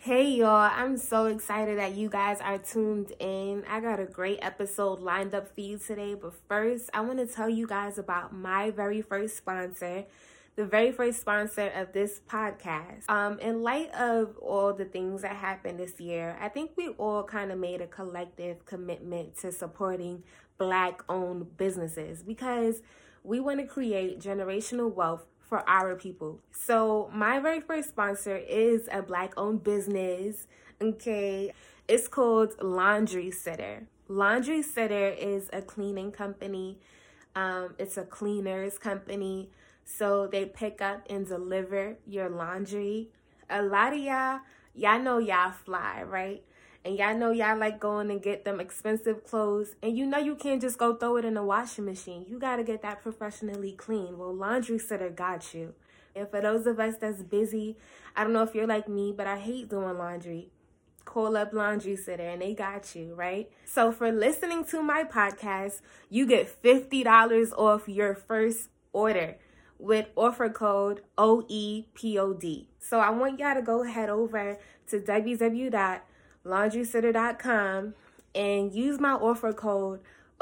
Hey y'all, I'm so excited that you guys are tuned in. I got a great episode lined up for you today, but first, I want to tell you guys about my very first sponsor, the very first sponsor of this podcast. In light of all the things that happened this year, I think we all kind of made a collective commitment to supporting Black-owned businesses because we want to create generational wealth for our people. So my very first sponsor is a Black-owned business, okay? It's called Laundry Sitter. Laundry Sitter is a cleaning company. It's a cleaners company. So they pick up and deliver your laundry. A lot of y'all know y'all fly, right? And y'all know y'all like going and get them expensive clothes. And you know you can't just go throw it in the washing machine. You got to get that professionally clean. Well, Laundry Sitter got you. And for those of us that's busy, I don't know if you're like me, but I hate doing laundry. Call up Laundry Sitter and they got you, right? So for listening to my podcast, you get $50 off your first order with offer code OEPOD. So I want y'all to go head over to www.laundrysitter.com and use my offer code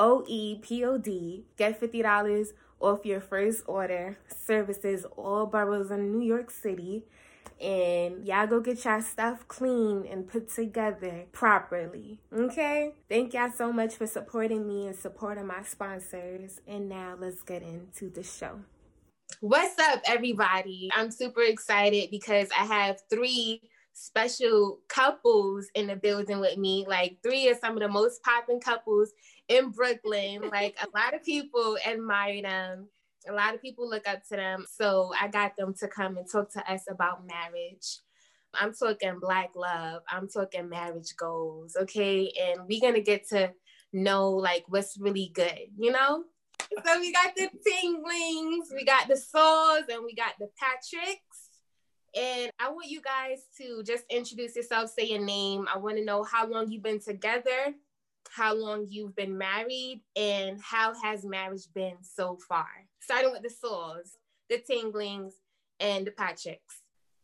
OEPOD. Get $50 off your first order. Services all boroughs in New York City. And y'all go get y'all stuff clean and put together properly. Okay? Thank y'all so much for supporting me and supporting my sponsors. And now let's get into the show. What's up, everybody? I'm super excited because I have 3 special couples in the building with me. Like 3 of some of the most popping couples in Brooklyn. Like a lot of people admire them. A lot of people look up to them. So I got them to come and talk to us about marriage. I'm talking Black love. I'm talking marriage goals. Okay. And we're going to get to know like what's really good, you know? So we got the Tinglings, we got the Saws, and we got the Patricks. And I want you guys to just introduce yourself, say your name. I want to know how long you've been together, how long you've been married, and how has marriage been so far. Starting with the Saws, the Tinglings, and the Patricks.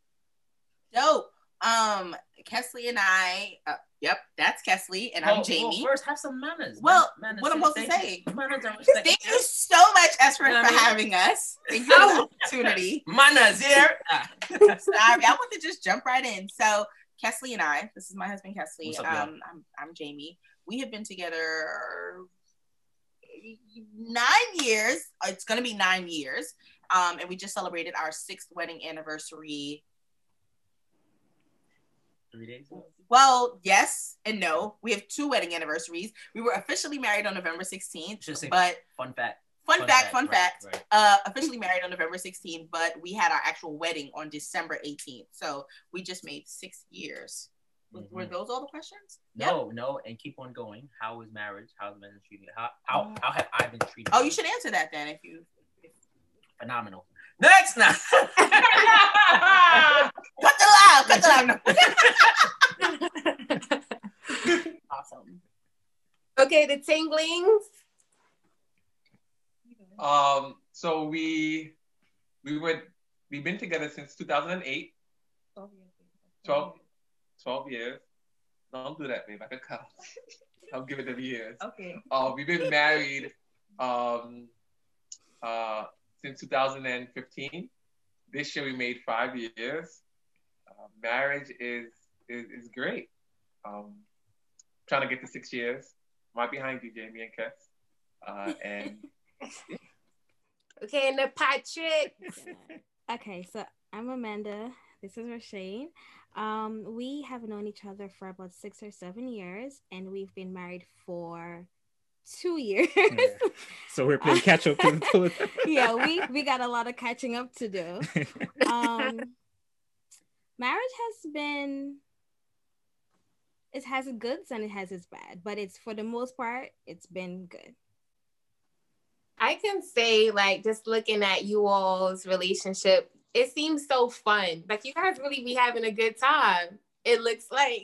Dope. Kesley and I, yep, that's Kesley, and I'm Jamie. Well, first, have some manners. Well, manners. What I'm supposed to say. Manners and respect. Thank you so much, Esra, for having us. Thank you for the opportunity. Manners here. Sorry, I want to just jump right in. So, Kesley and I, this is my husband, Kesley. What's up, I'm Jamie. We have been together 9 years. It's going to be 9 years. And we just celebrated our 6th wedding anniversary 3 days ago? Well, yes and no. We have 2 wedding anniversaries. We were officially married on November 16th, but fun fact. Fun fact. Right. Officially married on November 16th, but we had our actual wedding on December 18th. So we just made 6 years. Mm-hmm. Were those all the questions? No, and keep on going. How is marriage? How's men treated? How have I been treated? Oh, you should answer that then if phenomenal. Next now. Cut the line. Awesome. Okay, the Tinglings. So we've been together since 2008. 12 years. Don't do that, babe. I can count. I'll give it the years. Okay. We've been married since 2015. This year we made 5 years. Marriage is great. Trying to get to 6 years. I'm right behind you, Jamie and Kes. And yeah. Okay, and the Patricks. Okay, so I'm Amanda. This is Rashane. We have known each other for about 6 or 7 years, and we've been married for 2 years. Yeah. So we're playing catch up. Yeah, we got a lot of catching up to do. Marriage it has its goods and it has its bad, but it's for the most part, it's been good. I can say, like, just looking at you all's relationship, it seems so fun. Like, you guys really be having a good time. It looks like.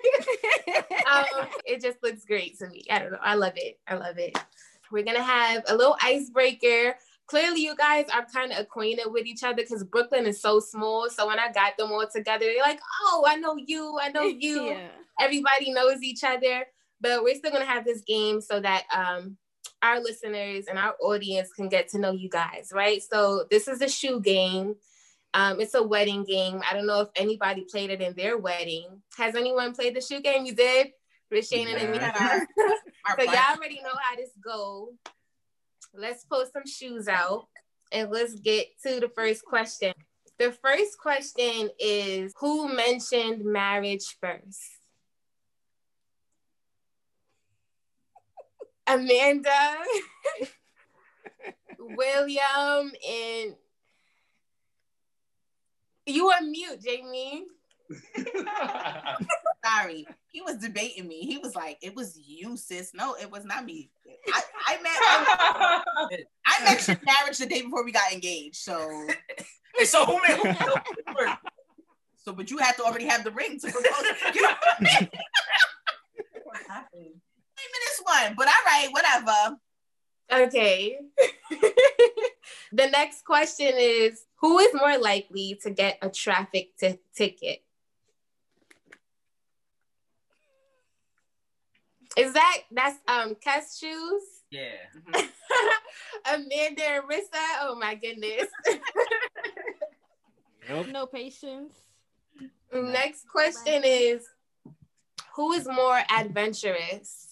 It just looks great to me. I don't know. I love it. We're going to have a little icebreaker clearly you guys are kind of acquainted with each other because Brooklyn is so small. So when I got them all together, they're like, oh, I know you. Yeah. Everybody knows each other. But we're still going to have this game so that our listeners and our audience can get to know you guys, right? So this is a shoe game. It's a wedding game. I don't know if anybody played it in their wedding. Has anyone played the shoe game? You did? Rashana and we had our so y'all already know how this go. Let's pull some shoes out and let's get to the first question. The first question is, who mentioned marriage first? Amanda, William, and you are mute, Jamie. Sorry, he was debating me. He was like, "It was you, sis." No, it was not me. I mentioned marriage the day before we got engaged. So, Hey, so who made? so, but you have to already have the ring to propose. What happened? This one, but all right, whatever. Okay. The next question is, who is more likely to get a traffic ticket? That's Kes shoes? Yeah. Amanda and Rissa? Oh my goodness. Nope. No patience. Next question is, who is more adventurous?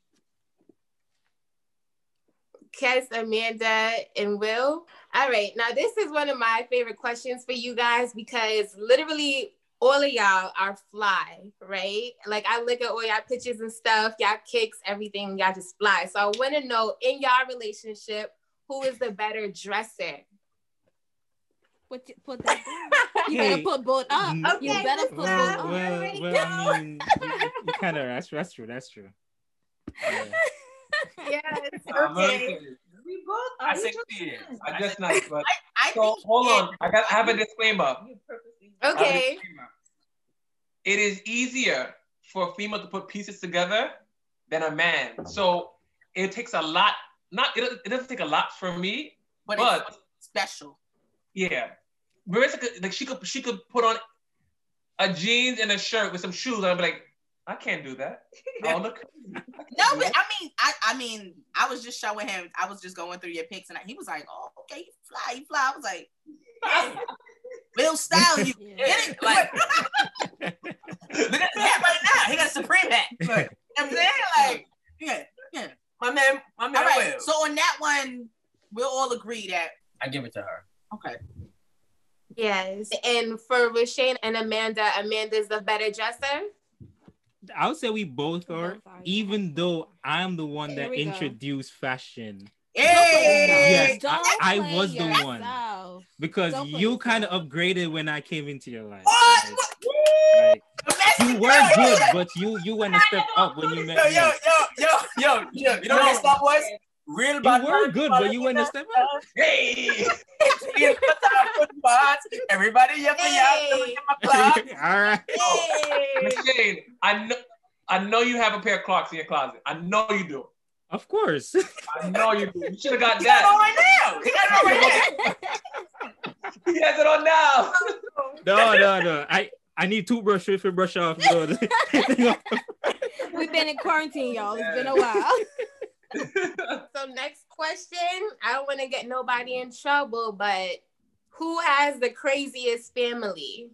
Kes, Amanda, and Will. All right, now this is one of my favorite questions for you guys because literally all of y'all are fly, right? Like I look at all y'all pictures and stuff, y'all kicks, everything, y'all just fly. So I want to know, in y'all relationship, who is the better dresser? Put that down. You better put both up. Okay, You better put both up. Well, I mean, you kind of, that's true. Yeah. Yes, I'm gonna okay. say this. We both. I said yes. I just not, but I so think hold on. I have a disclaimer. Okay. It is easier for a female to put pieces together than a man. So it takes a lot. It doesn't take a lot for me, but it's special. Yeah, Marissa she could put on a jeans and a shirt with some shoes. And I'd be like, I can't do that. Oh, look. No, but I mean, I was just showing him. I was just going through your pics, and he was like, "Oh, okay, you fly." I was like, yeah. "Will style you." Get it? Like, look at the hat right now. He got a Supreme hat. Like, you know what I'm saying? Like, yeah. My man. All right. Will. So on that one, we'll all agree that I give it to her. okay. Yes. And for Rashane and Amanda, Amanda's the better dresser? I would say we both are, even though I'm the one that we go. introduced fashion. Hey! Yes, I was the one. Yourself. Because Don't play you yourself. kind of upgraded when I came into your life. What? Like, you were good, but you went a step up when you met me. Yo. You know what that stuff was? Real bad. You were good, but you went a step up. Hey. Everybody, Hey. All right. Hey. Shane, I know you have a pair of Clarks in your closet. I know you do. Of course. I know you do. You should have got He got it on that. right now. He got it on right now. He has it on now. No. I need toothbrush to brush off. We've been in quarantine, y'all. It's been a while. So next question, I don't want to get nobody in trouble, but who has the craziest family?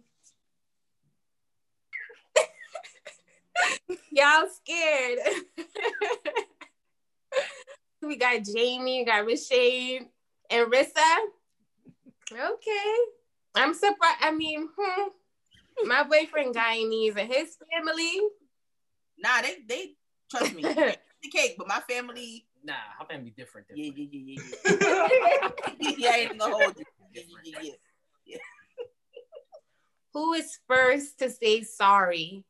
Y'all scared. We got Jamie, we got Rashane, and Rissa. Okay. I'm surprised. I mean, my boyfriend Guyanese and his family. Nah, they trust me. The cake, but my family. Nah, how can be different? Yeah. Yeah, I ain't gonna hold you. Yeah. Who is first to say sorry?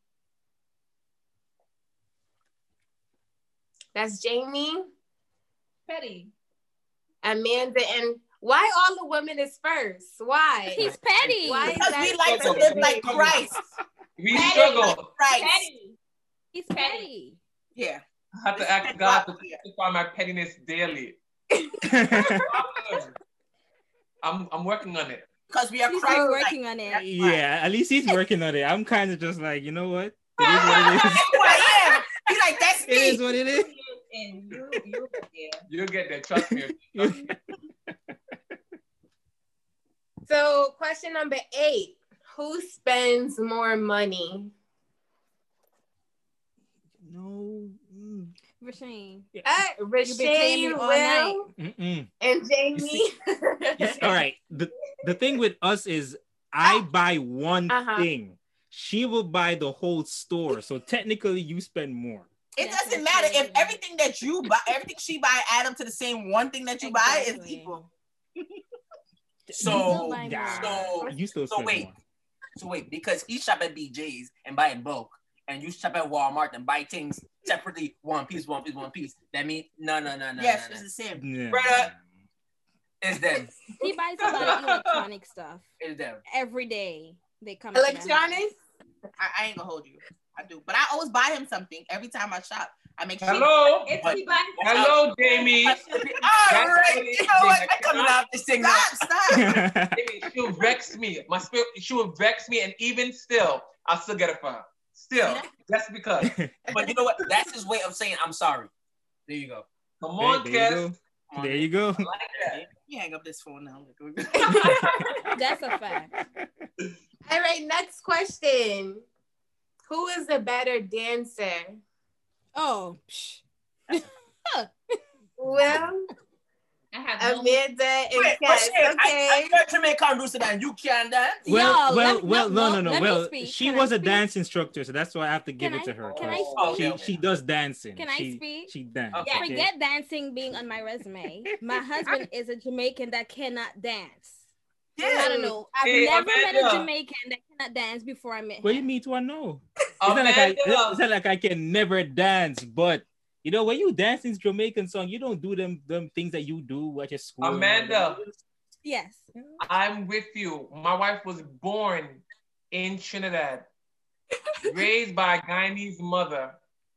That's Jamie, Petty. Amanda, and why all the women is first? Why? He's petty. Why is Because that we like to so live like Christ. We Petty struggle. like Christ. petty? He's petty. Yeah. I have to ask God to sanctify my pettiness daily. I'm working on it. Because we are He's crying. working on it. Yeah, at least he's working on it. I'm kind of just like, you know what? It is what it is. Who I am. He's like, that's me. It is what it is. And you get there. You'll get there. Trust me. So, question number 8. Who spends more money? No. Rasheen. You've been playing me Rasheen, all Will, Mm-mm. and Jamie. All right. The thing with us is I buy one Uh-huh. thing. She will buy the whole store. So technically you spend more. It doesn't matter if everything that you buy, everything she buy, add up to the same one thing that you buy is Exactly. equal. So, buy more. so, You still so spend wait. more. So wait, because he shop at BJ's and buy in bulk, and you shop at Walmart and buy things separately, one piece. That means no. Yes, it's the same. Yeah. Brother. It's them. He buys a lot of electronic stuff It's them. every day. They come to the house. Electronics? I ain't gonna hold you. I do, but I always buy him something every time I shop. I make sure. Hello. But- Hello, Jamie. All right. You know what? I'm coming out this thing. Stop. Jamie, she'll vex me. My spirit, she will vex me, and even still, I'll still get it for her. Still, just because. But you know what? That's his way of saying I'm sorry. There you go. Come on, There Kes. There you go. I like that. You hang up this phone now. That's a fact. All right, next question. Who is a better dancer? Oh, Will, I have Amanda, and Wait, Cass. shit, Okay. I heard Jamaican Rooster and you can dance. Well, Yo, well, let- well, no, no. let me Well, speak. she Can I was a speak? dance instructor, so that's why I have to give Can it to I- her. can I 'cause speak? She does dancing. Can I she, speak? She dance. Okay. okay? Forget dancing being on my resume. My husband is a Jamaican that cannot dance. I don't know. I've Hey, never met a Amanda. Jamaican that cannot dance before I met What do you him. mean? Do I know? It's not like I can never dance, but you know when you dance in Jamaican song, you don't do them things that you do at your school. Amanda. Yes. I'm with you. My wife was born in Trinidad, raised by a Guyanese mother.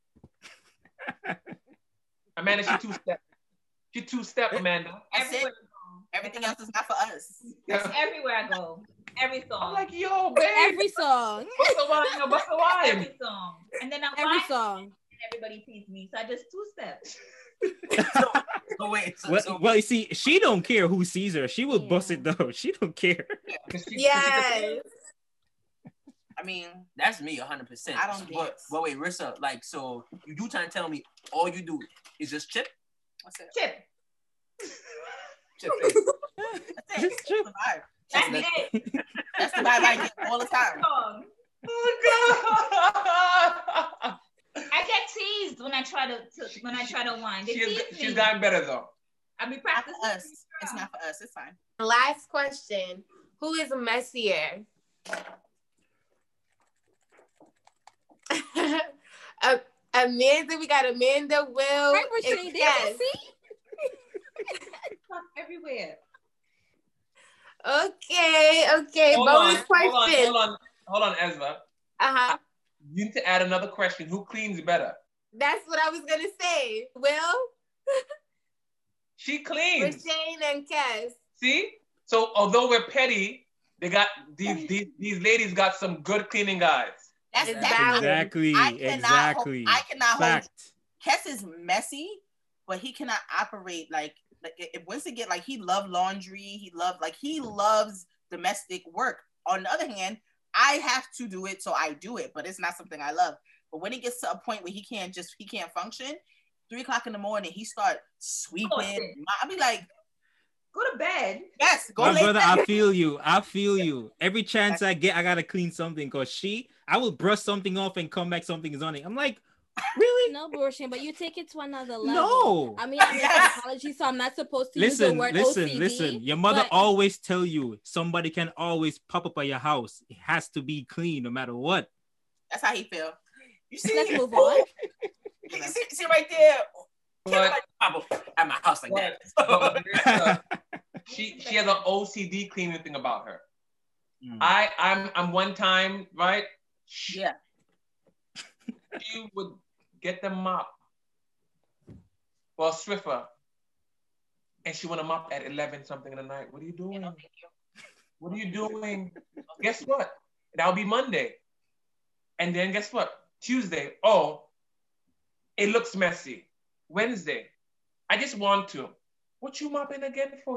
Amanda, she two-step. She two-step, Amanda. Everything else is not for us. Everywhere I go. Every song. I'm like, yo, babe. Every song. Bust the wine, bust the wine. Every song. And then I'm Every fine, song. and everybody sees me. So I just two-step. So wait. Well, you see, she don't care who sees her. She will bust it though. She don't care. Yes. I mean, That's me 100%. I don't dance. But wait, Rissa, like, so you do trying to tell me all you do is just chip? what's it? Chip. Chip. That's it. Just chip. That's the vibe. That's it. That's the vibe I get all the time. Song. Oh, God. I get teased when I try to whine. They tease She's me. gotten better, though. I be Not practicing. for us. It's not for us. It's fine. Last question. Who is messier? Amanda, we got Amanda, Will, Right, and Rasheen, Cass. Everywhere. Okay. Hold Bonus on, question. hold on, Ezra. Uh-huh. You need to add another question. Who cleans better? That's what I was gonna say. Will, She cleans. Rasheen, and Cass. See? So although we're petty, they got these ladies got some good cleaning guys. That's Exactly. I cannot hold Fact. Kess is messy, but he cannot operate like once again, like he loves laundry, he loves domestic work. On the other hand, I have to do it, so I do it, but it's not something I love. But when it gets to a point where he can't function, 3:00 in the morning, he start sweeping. I be like, Go to bed. yes, go My lay brother, down. I feel you. Every chance I get, I gotta clean something because I will brush something off and come back, something is on it. I'm like, really? No, Roshan, but you take it to another level. No. I mean, I'm in Yes. psychology, so I'm not supposed to use the word OCD. Listen. Your mother but- always tell you somebody can always pop up at your house. It has to be clean no matter what. That's how he feel. You see, Let's move on. see right there. But, Pop up at my house like that. but she has an OCD cleaning thing about her. I'm one time, right? Yeah. She would get the mop. Well, Swiffer, and she want to mop at 11 something in the night. What are you doing? What are you doing? Guess what? That'll be Monday. And then guess what? Tuesday, oh, it looks messy. Wednesday, I just want to. What you mopping again for?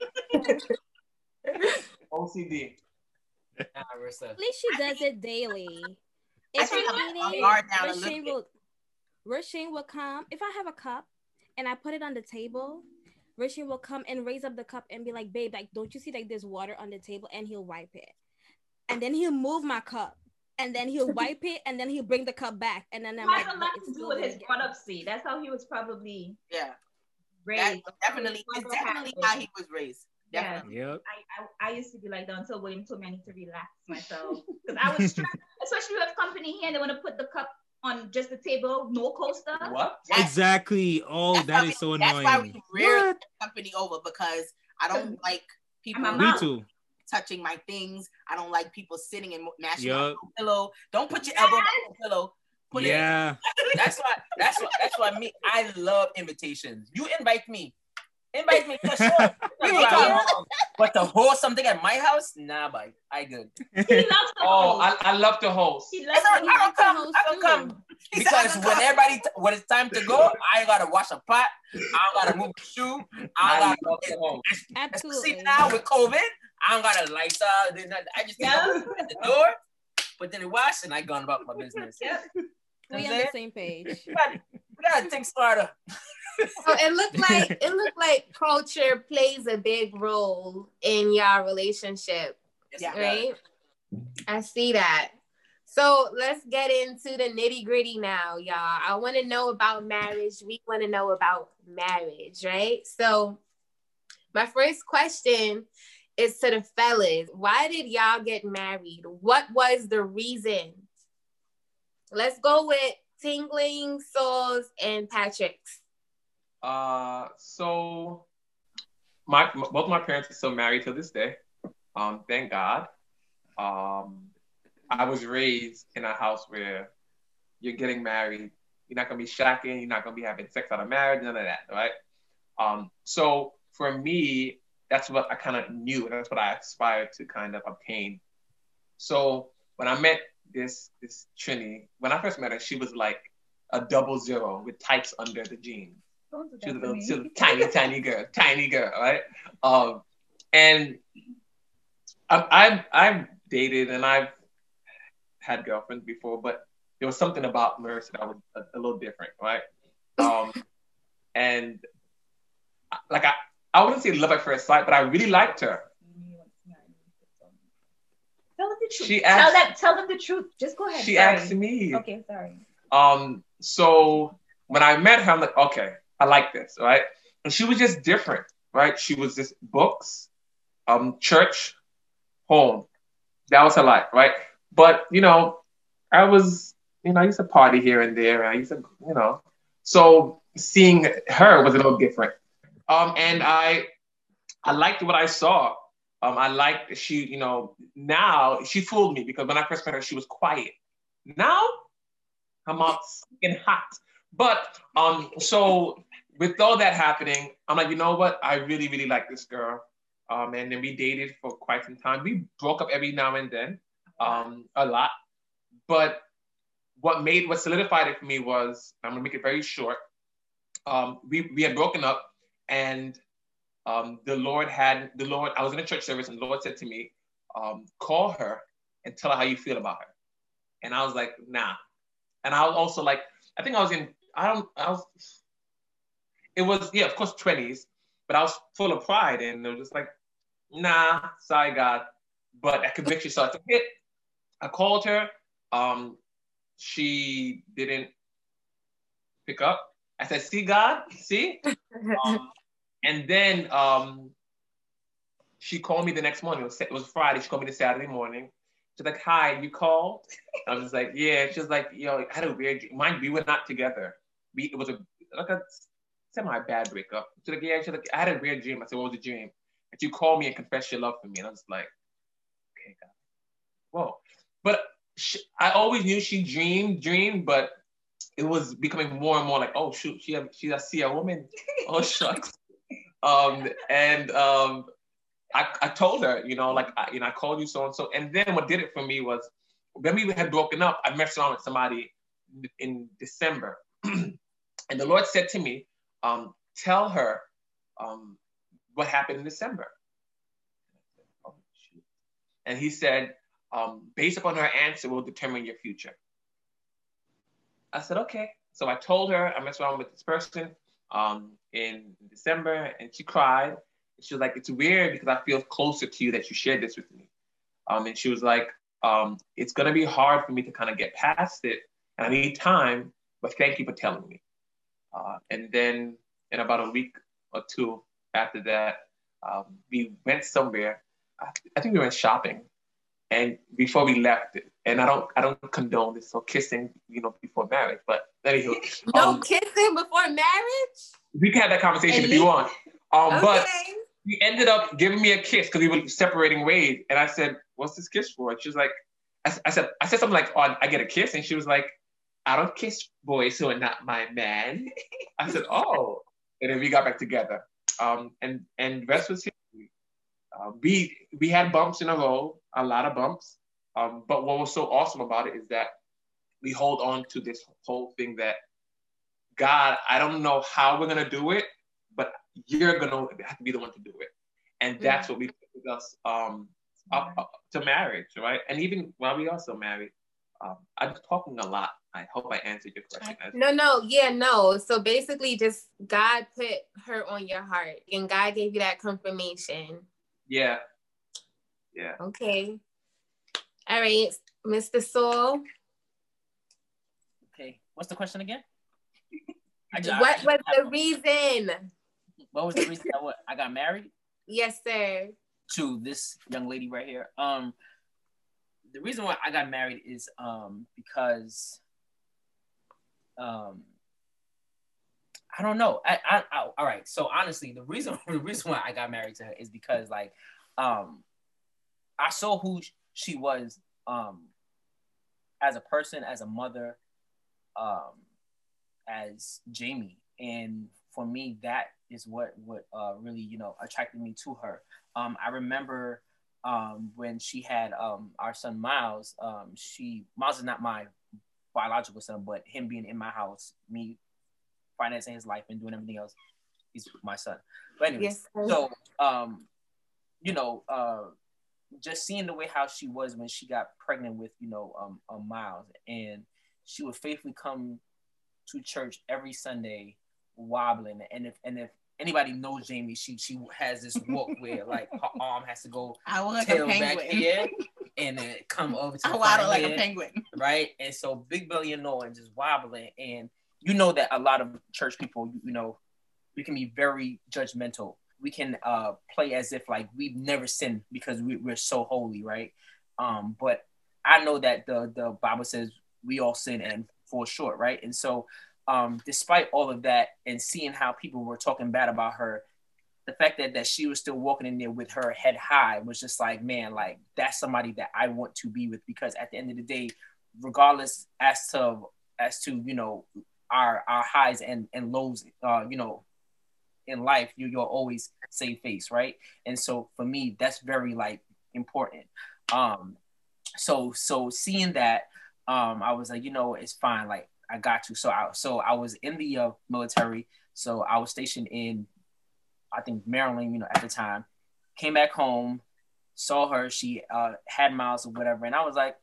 OCD. At least she does it daily. If I'm eating, Rasheen will come. If I have a cup and I put it on the table, Rasheen will come and raise up the cup and be like, babe, like, don't you see like there's water on the table? And he'll wipe it. And then he'll move my cup. And then he'll wipe it, and then he'll bring the cup back. And then I'm like, a lot to do with his brought-up. See, that's how he was probably raised. It's definitely how he was raised. Definitely. Yeah. Yep. I used to be like that until William told me I need to relax myself because I was stressed, especially with company here. And they want to put the cup on just the table, no coaster. What? Exactly. Oh, that is so annoying. That's why we rarely company over because I don't like people. Me too. Touching my things. I don't like people sitting and mashing on the pillow. Don't put your elbow on the pillow. Put it in. That's why me. I love invitations. You invite me. Invite me for sure. But to host something at my house, nah, bye. I good. He loves to host. I love to host. He loves I don't come. Because when it's time to go, I gotta wash a pot. I gotta move the shoe. I gotta especially now with COVID, I don't gotta lights out. I just at the door, put in the wash, and I gone about my business. Yep. We on the same page. We gotta think smarter. So it looked like culture plays a big role in y'all relationship, right? I see that. So let's get into the nitty gritty now, y'all. I want to know about marriage. We want to know about marriage, right? So my first question is to the fellas. Why did y'all get married? What was the reason? Let's go with Tingling, Souls, and Patrick's. So both my parents are still married to this day. Thank God. I was raised in a house where you're getting married. You're not gonna be shacking. You're not gonna be having sex out of marriage. None of that, right? So for me, that's what I kind of knew, and that's what I aspired to kind of obtain. So when I met this Trini, when I first met her, she was like a 00 with tights under the jeans. She was a little tiny girl, right? And I've dated and I've had girlfriends before, but there was something about Marissa that was a little different, right? And like I wouldn't say love at first sight, but I really liked her. Tell them the truth. Tell them the truth. Just go ahead. She asked me. Okay, sorry. So when I met her, I'm like, okay, I like this, right? And she was just different, right? She was just books, church, home. That was her life, right? But, I used to party here and there. And I used to, so seeing her was a little different. And I liked what I saw. I liked she, now she fooled me because when I first met her, she was quiet. Now, I'm out stinking hot. But, so with all that happening, I'm like, you know what? I really, really like this girl. And then we dated for quite some time. We broke up every now and then, a lot. But what solidified it for me was, I'm gonna make it very short. We had broken up, and the Lord, I was in a church service, and the Lord said to me, call her and tell her how you feel about her. And I was like, nah. And I was also like, I think I was it was, of course, 20s, but I was full of pride, and it was just like, nah, sorry, God. But that conviction started to hit. I called her. She didn't pick up. I said, see, God, see? And then she called me the next morning. It was Friday. She called me the Saturday morning. She's like, hi, you called? I was like, yeah. She was like, I had a weird dream. Mind, we were not together. It was a semi-bad breakup. She's like, yeah. She's like, I had a weird dream. I said, what was the dream? And you called me and confessed your love for me. And I was like, okay, God. Whoa. But I always knew she dreamed, but it was becoming more and more like, oh, shoot, she see a woman. Oh, shucks. I told her, I called you so and so. And then what did it for me was when we had broken up, I messed around with somebody in December. And the Lord said to me, tell her what happened in December. Oh, shoot. And he said, based upon her answer, will determine your future. I said, okay. So I told her I messed around with this person in December, and she cried. She was like, it's weird because I feel closer to you that you shared this with me. And she was like, it's going to be hard for me to kind of get past it. And I need time, but thank you for telling me. And then in about a week or two after that, we went somewhere. I think we went shopping. And before we left, and I don't condone this, so kissing, before marriage, but anywho. No kissing before marriage? We can have that conversation if you want. Okay. But he ended up giving me a kiss because we were separating ways. And I said, what's this kiss for? And she was like, I said something like, oh, I get a kiss. And she was like, I don't kiss boys who are not my man. I said, oh. And then we got back together. And the rest was history. We had bumps in the road, a lot of bumps. But what was so awesome about it is that we hold on to this whole thing that, God, I don't know how we're going to do it, but you're going to have to be the one to do it. And that's what we took with us up to marriage, right? And even while we are still married, I'm talking a lot. I hope I answered your question. No. So basically just God put her on your heart and God gave you that confirmation. Yeah. Okay. All right, Mr. Saul. Okay. What's the question again? What was the reason? What was the reason that I got married? Yes, sir. To this young lady right here. The reason why I got married is because I don't know. I all right. So honestly, the reason why I got married to her is because I saw who she was as a person, as a mother, as Jamie, and for me, that is what really attracted me to her. I remember when she had our son Miles. Miles is not my biological son, but him being in my house, me financing his life and doing everything else, he's my son. But anyways, so just seeing the way how she was when she got pregnant with Miles, and she would faithfully come to church every Sunday wobbling, and if anybody knows Jamie, she has this walk where like her arm has to go tail back here and then come over to waddle like a penguin, right? And so big belly and just wobbling, and that a lot of church people, we can be very judgmental. We can play as if like we've never sinned because we're so holy, right? But I know that the Bible says we all sin and fall short, right? And so despite all of that and seeing how people were talking bad about her, the fact that she was still walking in there with her head high was just like, man, like that's somebody that I want to be with, because at the end of the day, regardless as to our highs and lows, in life, you'll always save face, right? And so for me, that's very like important. So seeing that, I was like, it's fine. Like I got to. So I was in the military. So I was stationed in, I think, Maryland, at the time. Came back home, saw her. She had Miles or whatever, and I was like,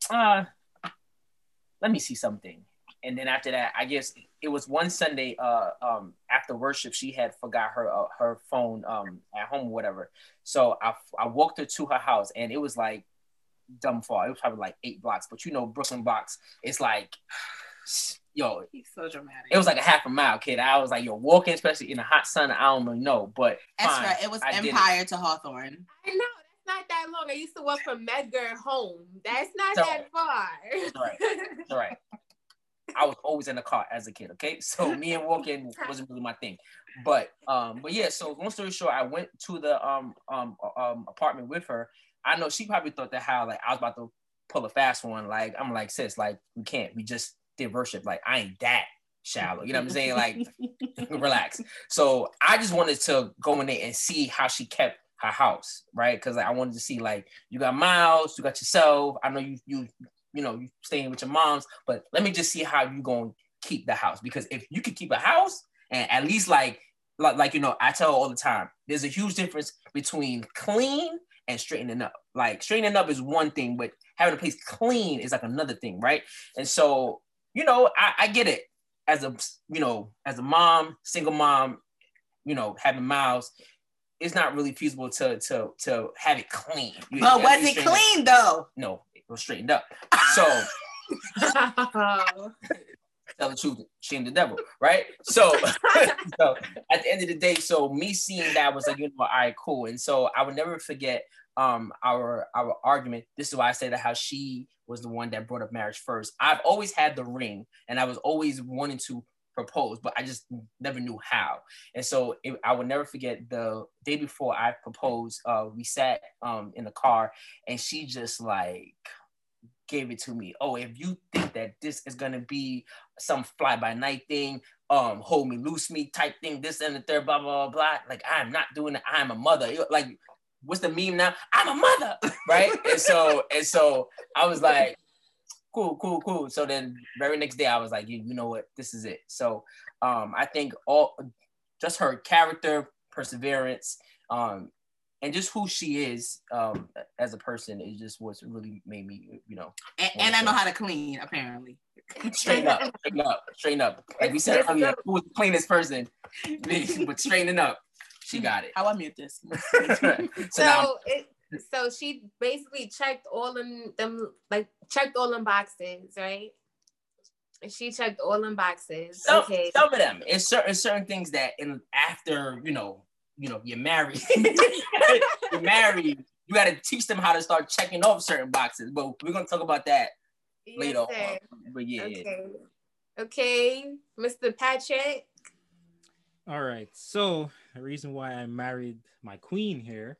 let me see something. And then after that, I guess it was one Sunday after worship, she had forgot her phone at home or whatever. So I walked her to her house, and it was like dumb far. It was probably like 8 blocks, but Brooklyn blocks, it's like, yo, he's so dramatic. It was like a half a mile, kid. I was like, yo, walking, especially in the hot sun, I don't really know, but that's right. It was Empire to Hawthorne. I know. Not that long. I used to walk from Medgar home. That's not that far. All right. I was always in the car as a kid, okay? So me and walking wasn't really my thing. But yeah, so long story short, I went to the apartment with her. I know she probably thought that how like I was about to pull a fast one. Like I'm like, sis, like we can't. We just did worship. Like I ain't that shallow. You know what I'm saying? Like, relax. So I just wanted to go in there and see how she kept her house, right? Because I wanted to see, like, you got Miles, you got yourself. I know you staying with your moms, but let me just see how you gonna keep the house. Because if you could keep a house and at least like I tell all the time, there's a huge difference between clean and straightening up. Like, straightening up is one thing, but having a place clean is like another thing, right? And so, I get it as a mom, single mom, having Miles. It's not really feasible to have it clean. But was it clean though? No, it was straightened up. So tell the truth, shame the devil, right? So, so at the end of the day, so me seeing that was like, all right, cool. And so I would never forget our argument. This is why I say that how she was the one that brought up marriage first. I've always had the ring, and I was always wanting to propose, but I just never knew how. And so I would never forget the day before I proposed. We sat in the car, and she just like gave it to me. Oh, if you think that this is gonna be some fly by night thing, hold me, loose me type thing, this and the third, blah blah blah. Like, I'm not doing it. I'm a mother. Like, what's the meme now? I'm a mother, right? and so I was like, cool. So then very next day I was like, you know what, this is it. So I think just her character, perseverance, and just who she is as a person is just what's really made me, And I know how to clean, apparently. Straight up. Like we said earlier, who was the cleanest person? But straightening up, she got it. How I mute this? So she basically checked all them boxes, right? She checked all them boxes. Okay. Some of them. It's certain things that after you're married. You're married. You got to teach them how to start checking off certain boxes. But we're gonna talk about that later on. But yeah. Okay, Mr. Patrick. All right. So the reason why I married my queen here.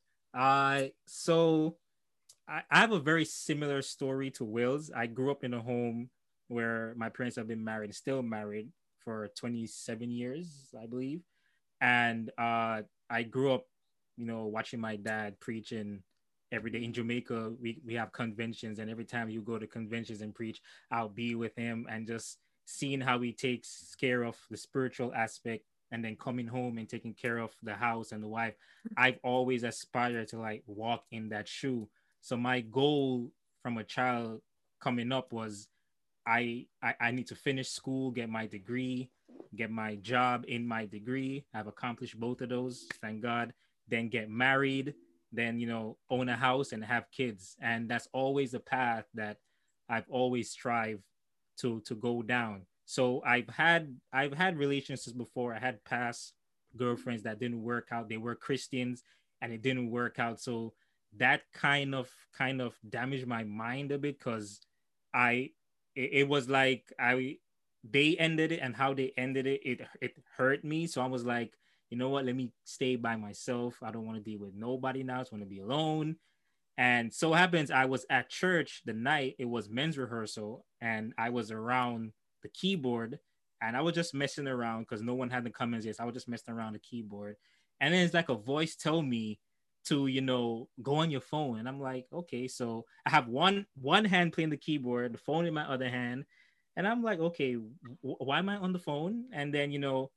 So I have a very similar story to Will's. I grew up in a home where my parents have been married, still married for 27 years, I believe. And I grew up, watching my dad preaching every day. In Jamaica, we have conventions, and every time you go to conventions and preach, I'll be with him, and just seeing how he takes care of the spiritual aspect, and then coming home and taking care of the house and the wife. I've always aspired to like walk in that shoe. So my goal from a child coming up was I need to finish school, get my degree, get my job in my degree. I've accomplished both of those, thank God. Then get married, then, own a house and have kids. And that's always a path that I've always strived to go down. So I've had relationships before. I had past girlfriends that didn't work out. They were Christians and it didn't work out. So that kind of damaged my mind a bit, because it was like they ended it, and how they ended it hurt me. So I was like, you know what, let me stay by myself. I don't want to deal with nobody now. I just want to be alone. And so happens I was at church the night, it was men's rehearsal, and I was around the keyboard, and I was just messing around because no one had the comments yet. So I was just messing around the keyboard, and then it's like a voice tell me to go on your phone, and I'm like, okay. So I have one hand playing the keyboard, the phone in my other hand, and I'm like, okay, why am I on the phone? And then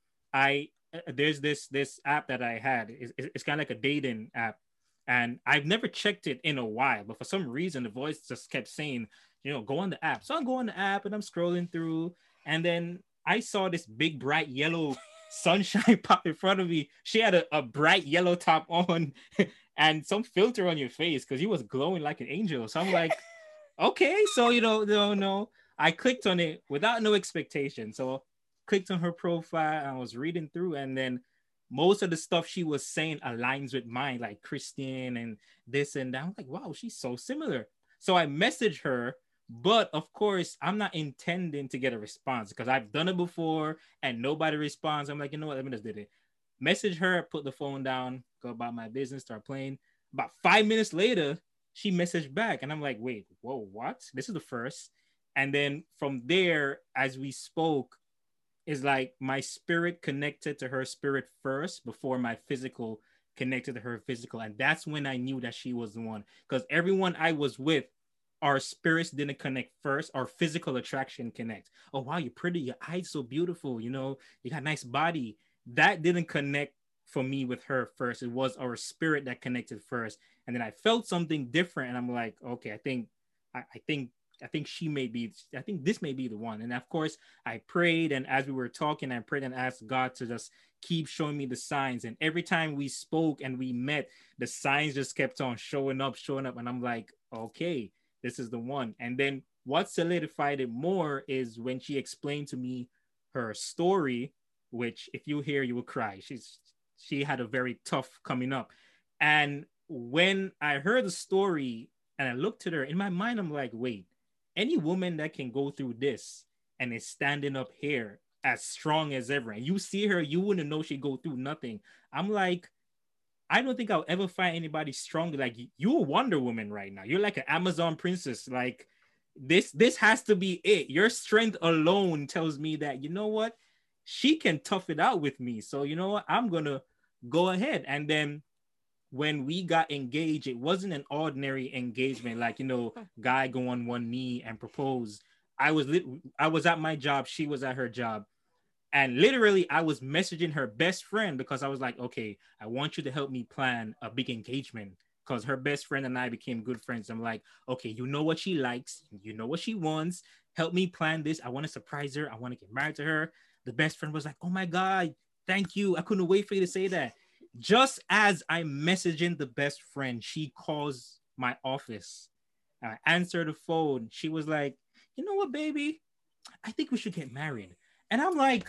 there's this app that I had. It's kind of like a dating app, and I've never checked it in a while, but for some reason the voice just kept saying, go on the app. So I go on the app and I'm scrolling through, and then I saw this big bright yellow sunshine pop in front of me. She had a bright yellow top on and some filter on your face because he was glowing like an angel. So I'm like, okay, so no. I clicked on it without no expectation. So clicked on her profile, and I was reading through, and then most of the stuff she was saying aligns with mine, like Christian and this and that. I'm like, wow, she's so similar. So I messaged her. But of course, I'm not intending to get a response because I've done it before and nobody responds. I'm like, you know what? Let me just do it. Message her, put the phone down, go about my business, start playing. About 5 minutes later, she messaged back. And I'm like, wait, whoa, what? This is the first. And then from there, as we spoke, is like my spirit connected to her spirit first before my physical connected to her physical. And that's when I knew that she was the one. Because everyone I was with, our spirits didn't connect first. Our physical attraction connect. Oh, wow, you're pretty. Your eyes so beautiful. You know, you got a nice body. That didn't connect for me with her first. It was our spirit that connected first. And then I felt something different. And I'm like, okay, I think she may be, I think this may be the one. And of course, I prayed. And as we were talking, I prayed and asked God to just keep showing me the signs. And every time we spoke and we met, the signs just kept on showing up. And I'm like, okay, this is the one. And then what solidified it more is when she explained to me her story, which if you hear, you will cry. She had a very tough coming up. And when I heard the story and I looked at her, in my mind, I'm like, wait, any woman that can go through this and is standing up here as strong as ever, and you see her, you wouldn't know she'd go through nothing. I'm like, I don't think I'll ever find anybody stronger. Like, you're a Wonder Woman right now. You're like an Amazon princess. Like, this has to be it. Your strength alone tells me that, you know what? She can tough it out with me. So, you know what? I'm going to go ahead. And then when we got engaged, it wasn't an ordinary engagement. Like, you know, guy go on one knee and propose. I was at my job. She was at her job. And literally, I was messaging her best friend because I was like, okay, I want you to help me plan a big engagement, because her best friend and I became good friends. I'm like, okay, you know what she likes. You know what she wants. Help me plan this. I want to surprise her. I want to get married to her. The best friend was like, oh my God, thank you. I couldn't wait for you to say that. Just as I'm messaging the best friend, she calls my office. I answer the phone. She was like, you know what, baby? I think we should get married. And I'm like,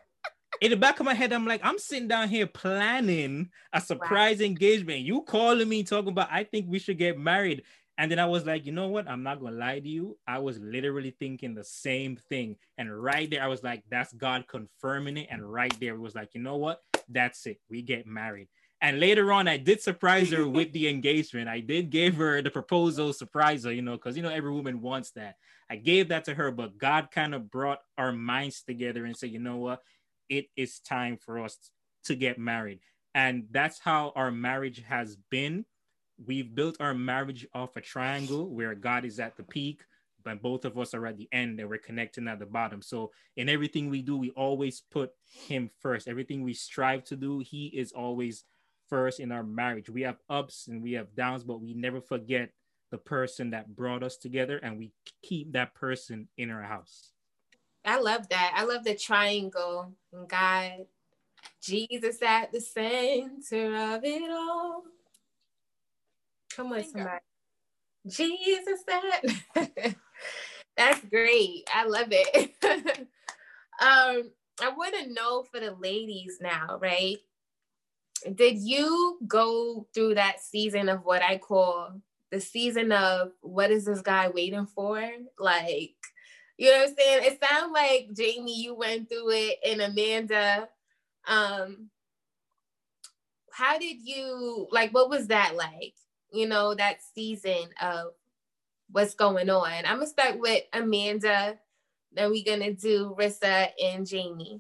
in the back of my head, I'm like, I'm sitting down here planning a surprise engagement. You calling me talking about, I think we should get married. And then I was like, you know what? I'm not going to lie to you. I was literally thinking the same thing. And right there, I was like, that's God confirming it. And right there, it was like, you know what? That's it. We get married. And later on, I did surprise her with the engagement. I did give her the proposal, surprise her, you know, because, you know, every woman wants that. I gave that to her, but God kind of brought our minds together and said, you know what? It is time for us to get married. And that's how our marriage has been. We've built our marriage off a triangle where God is at the peak, but both of us are at the end and we're connecting at the bottom. So in everything we do, we always put him first. Everything we strive to do, he is always first in our marriage. We have ups and we have downs, but we never forget the person that brought us together, and we keep that person in our house. I love that. I love the triangle. God, Jesus at the center of it all. Come on, somebody. Jesus at... That's great. I love it. I want to know for the ladies now, right? Did you go through that season of what I call the season of what is this guy waiting for? Like, you know what I'm saying? It sounds like, Jamie, you went through it, and Amanda, how did you, like, what was that like? You know, that season of what's going on. I'm gonna start with Amanda, then we're gonna do Rissa and Jamie.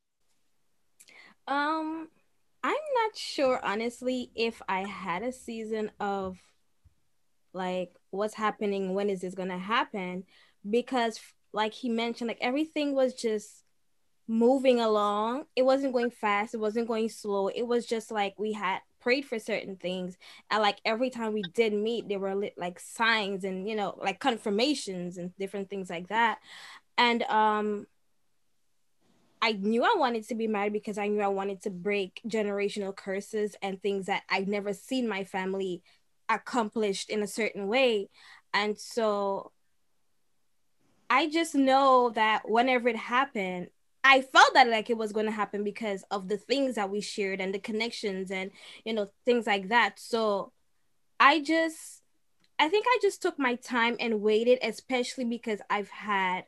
I'm not sure, honestly, if I had a season of like what's happening, when is this gonna happen, because like he mentioned, like everything was just moving along. It wasn't going fast, it wasn't going slow. It was just like we had prayed for certain things, and like every time we did meet, there were like signs and, you know, like confirmations and different things like that. And I knew I wanted to be married because I knew I wanted to break generational curses and things that I'd never seen my family accomplished in a certain way. And so I just know that whenever it happened, I felt that like it was going to happen because of the things that we shared and the connections and, you know, things like that. So I think I just took my time and waited, especially because I've had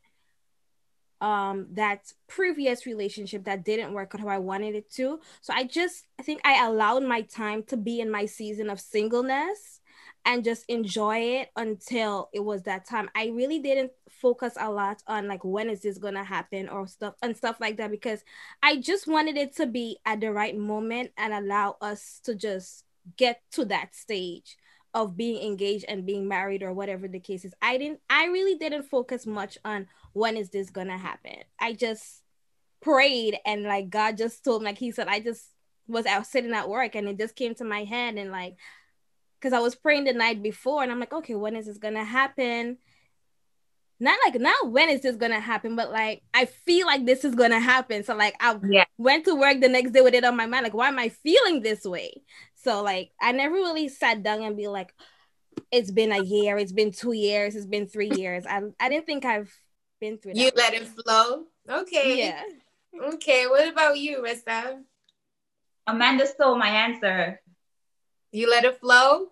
that previous relationship that didn't work out how I wanted it to. So I think I allowed my time to be in my season of singleness and just enjoy it until it was that time. I really didn't focus a lot on like when is this gonna happen or stuff like that, because I just wanted it to be at the right moment and allow us to just get to that stage of being engaged and being married or whatever the case is. I really didn't focus much on when is this gonna happen. I just prayed, and like God just told me, like he said, I just was out sitting at work and it just came to my head, and like, because I was praying the night before and I'm like, okay, when is this gonna happen? Not when is this gonna happen, but like I feel like this is gonna happen. So like I went to work the next day with it on my mind, like, why am I feeling this way? So like I never really sat down and be like, it's been a year, it's been 2 years, it's been 3 years. I didn't think I've been through that. You let it flow. Okay. Yeah. Okay. What about you, Rissa? Amanda stole my answer. You let it flow?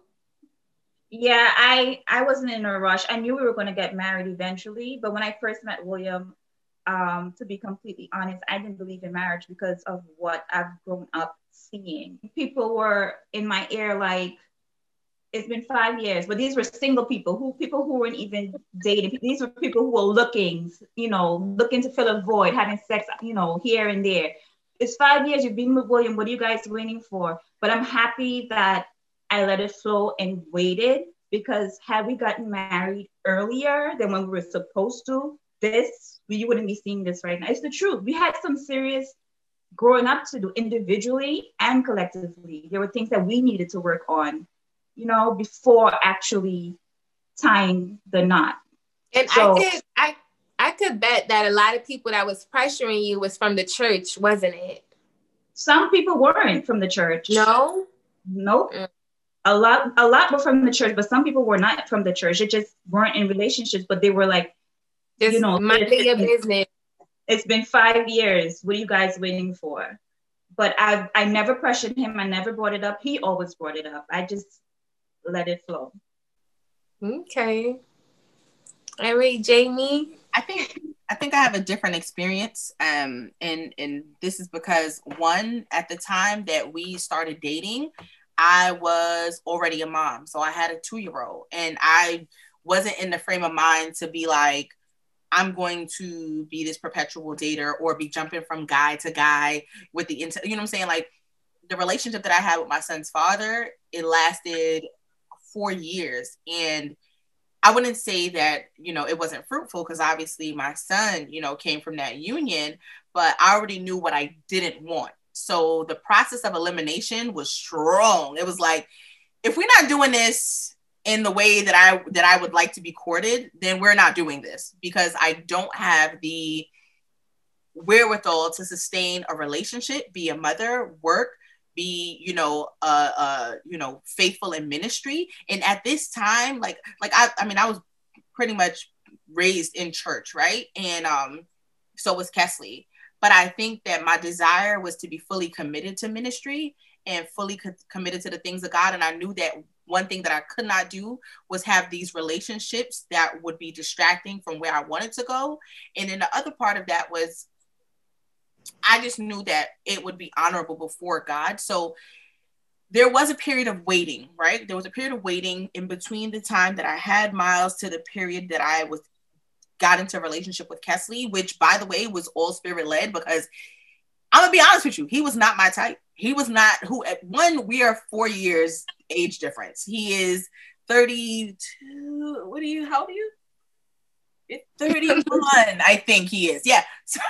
Yeah, I wasn't in a rush. I knew we were going to get married eventually, but when I first met William, to be completely honest, I didn't believe in marriage because of what I've grown up seeing. People were in my ear like, it's been 5 years, but these were single people who weren't even dating. These were people who were looking to fill a void, having sex, here and there. It's 5 years you've been with William. What are you guys waiting for? But I'm happy that I let it flow and waited, because had we gotten married earlier than when we were supposed to, you wouldn't be seeing this right now. It's the truth. We had some serious growing up to do individually and collectively. There were things that we needed to work on, before actually tying the knot. And so, I could bet that a lot of people that was pressuring you was from the church, wasn't it? Some people weren't from the church. No? Nope. A lot were from the church, but some people were not from the church. They just weren't in relationships, but they were like, just minding your business. It's been 5 years. What are you guys waiting for? But I never pressured him. I never brought it up. He always brought it up. I just let it flow. Okay. All right, Jamie. I think I have a different experience. And this is because, one, at the time that we started dating, I was already a mom. So I had a 2-year-old, and I wasn't in the frame of mind to be like, I'm going to be this perpetual dater or be jumping from guy to guy with you know what I'm saying? Like, the relationship that I had with my son's father, it lasted 4 years. And I wouldn't say that, it wasn't fruitful, because obviously my son, came from that union, but I already knew what I didn't want. So the process of elimination was strong. It was like, if we're not doing this in the way that I would like to be courted, then we're not doing this, because I don't have the wherewithal to sustain a relationship, be a mother, work, be, faithful in ministry. And at this time, I was pretty much raised in church, right? And so was Kesley. But I think that my desire was to be fully committed to ministry and fully committed to the things of God. And I knew that one thing that I could not do was have these relationships that would be distracting from where I wanted to go. And then the other part of that was, I just knew that it would be honorable before God. So there was a period of waiting, right? There was a period of waiting in between the time that I had Miles to the period that I got into a relationship with Kesley, which, by the way, was all spirit led, because I'm gonna be honest with you, he was not my type. He was not we are 4 years age difference. He is 32. How old are you? 31, I think he is. Yeah.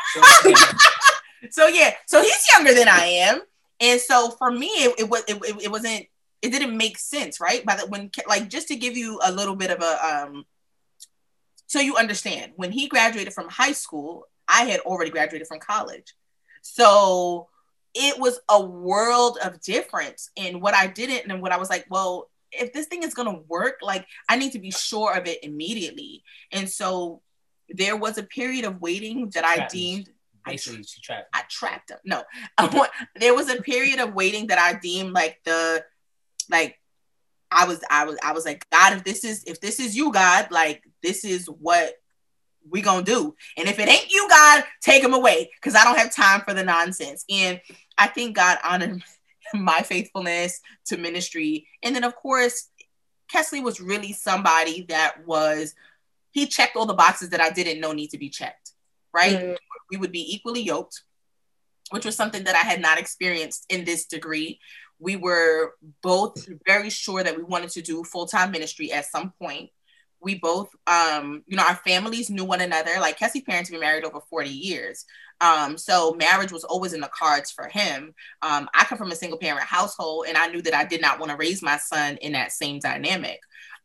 So he's younger than I am. And so for me, it didn't make sense, right? Just to give you a little bit of a, so you understand, when he graduated from high school, I had already graduated from college. So it was a world of difference in what I didn't, and what I was like, well, if this thing is going to work, like, I need to be sure of it immediately. And so there was a period of waiting that I deemed, I trapped him. No, there was a period of waiting that I deemed I was like, God, if this is you, God, like, this is what we gonna do. And if it ain't you, God, take him away, because I don't have time for the nonsense. And I think God honored my faithfulness to ministry. And then, of course, Kesley was really somebody that was he checked all the boxes that I didn't know need to be checked, right? Mm-hmm. We would be equally yoked, which was something that I had not experienced in this degree. We were both very sure that we wanted to do full-time ministry at some point. We both, our families knew one another. Like Kessie's parents have been married over 40 years. So marriage was always in the cards for him. I come from a single parent household, and I knew that I did not want to raise my son in that same dynamic.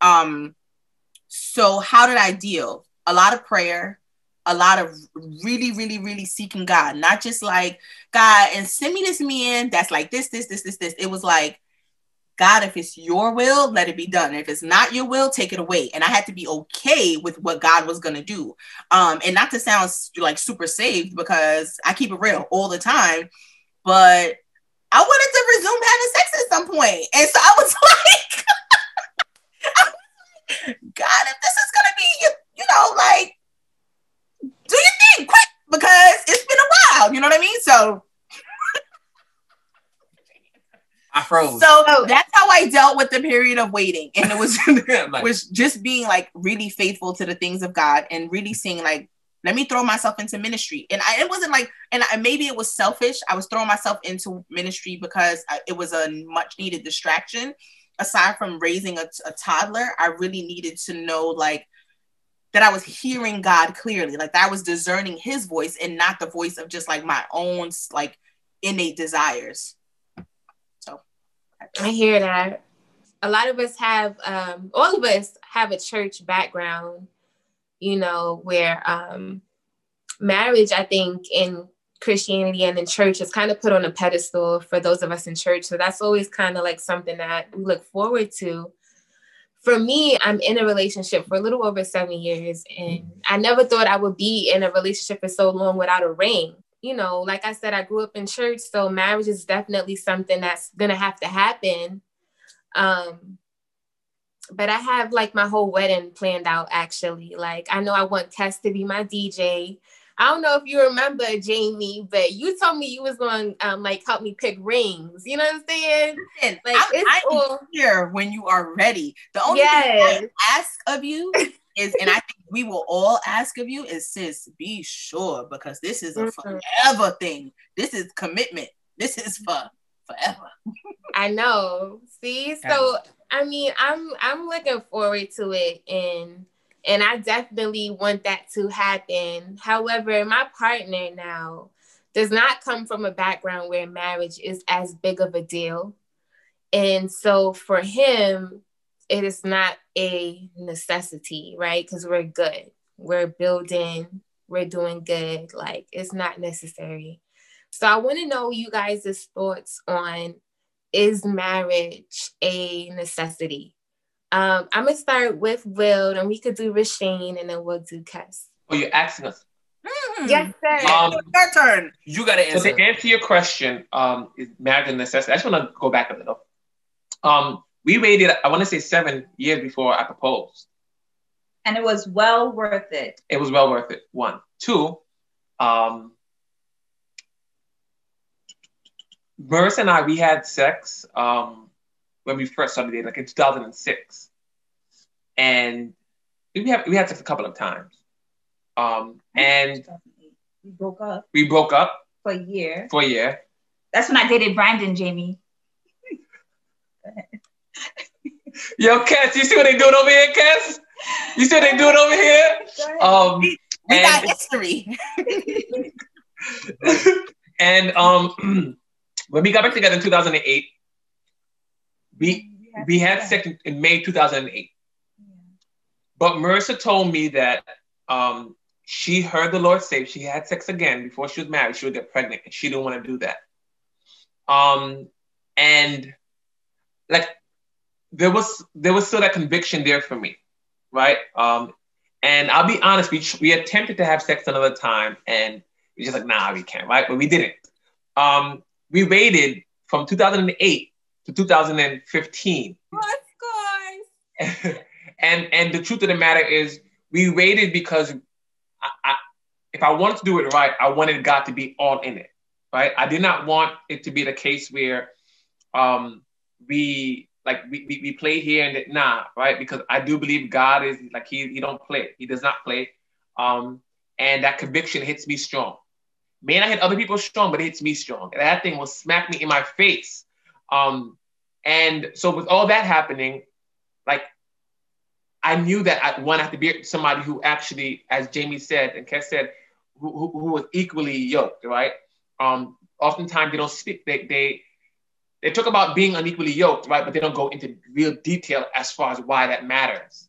So how did I deal? A lot of prayer, a lot of really, really, really seeking God, not just like, God, and send me this man that's like this. It was like, God, if it's your will, let it be done. If it's not your will, take it away. And I had to be okay with what God was going to do. And not to sound like super saved, because I keep it real all the time, but I wanted to resume having sex at some point. And so I was like, God, if this is going to be, like, do your thing quick, because it's been a while. You know what I mean? So I froze. So that's how I dealt with the period of waiting. And it was, was just being like really faithful to the things of God and really saying like, let me throw myself into ministry. And it wasn't like, maybe it was selfish. I was throwing myself into ministry because it was a much needed distraction. Aside from raising a toddler, I really needed to know like that I was hearing God clearly, like that I was discerning his voice and not the voice of just like my own like innate desires. I hear that. A lot of us have, all of us have a church background, where marriage, I think, in Christianity and in church is kind of put on a pedestal for those of us in church. So that's always kind of like something that we look forward to. For me, I'm in a relationship for a little over 7 years, and I never thought I would be in a relationship for so long without a ring. Like I said, I grew up in church, so marriage is definitely something that's going to have to happen. But I have like my whole wedding planned out, actually. Like, I know I want Kess to be my DJ. I don't know if you remember, Jamie, but you told me you was going to help me pick rings. You know what I'm saying? Listen, like, I'm here when you are ready. The only thing I ask of you is, and I think we will all ask of you, is, sis, be sure, because this is a forever thing. This is commitment. This is for forever. I know. See, so I mean, I'm looking forward to it, and I definitely want that to happen. However, my partner now does not come from a background where marriage is as big of a deal, and so for him, it is not a necessity, right? Because we're good. We're building. We're doing good. Like, it's not necessary. So I want to know you guys' thoughts on, is marriage a necessity? I'm going to start with Will, and we could do Rasheen, and then we'll do Kess. Oh, you're asking us? Yes, sir. Your turn. You got to answer. So to answer your question, is marriage a necessity? I just want to go back a little. We waited, I want to say 7 years before I proposed. And it was well worth it. It was well worth it, 1. 2, Marissa and I, we had sex when we first started dating, like in 2006. And we had sex a couple of times. And we broke up. We broke up. For a year. For a year. That's when I dated Brandon, Jamie. Yo, Kess, you see what they doing over here, Kess? You see what they doing over here? We got history. And when we got back together in 2008, we had sex in May 2008. But Marissa told me that she heard the Lord say if she had sex again before she was married, she would get pregnant, and she didn't want to do that. And like, there was still that conviction there for me, right? And I'll be honest, we attempted to have sex another time, and we just like, nah, we can't, right? But we didn't. We waited from 2008 to 2015. What, guys? And the truth of the matter is, we waited because if I wanted to do it right, I wanted God to be all in it, right? I did not want it to be the case where we like we play here and nah, right? Because I do believe God is like he don't play. He does not play. And that conviction hits me strong. May not hit other people strong, but it hits me strong. And that thing will smack me in my face. And so with all that happening, like I knew that I have to be somebody who actually, as Jamie said and Kes said, who was equally yoked, right? Oftentimes they don't speak. They talk about being unequally yoked, right? But they don't go into real detail as far as why that matters.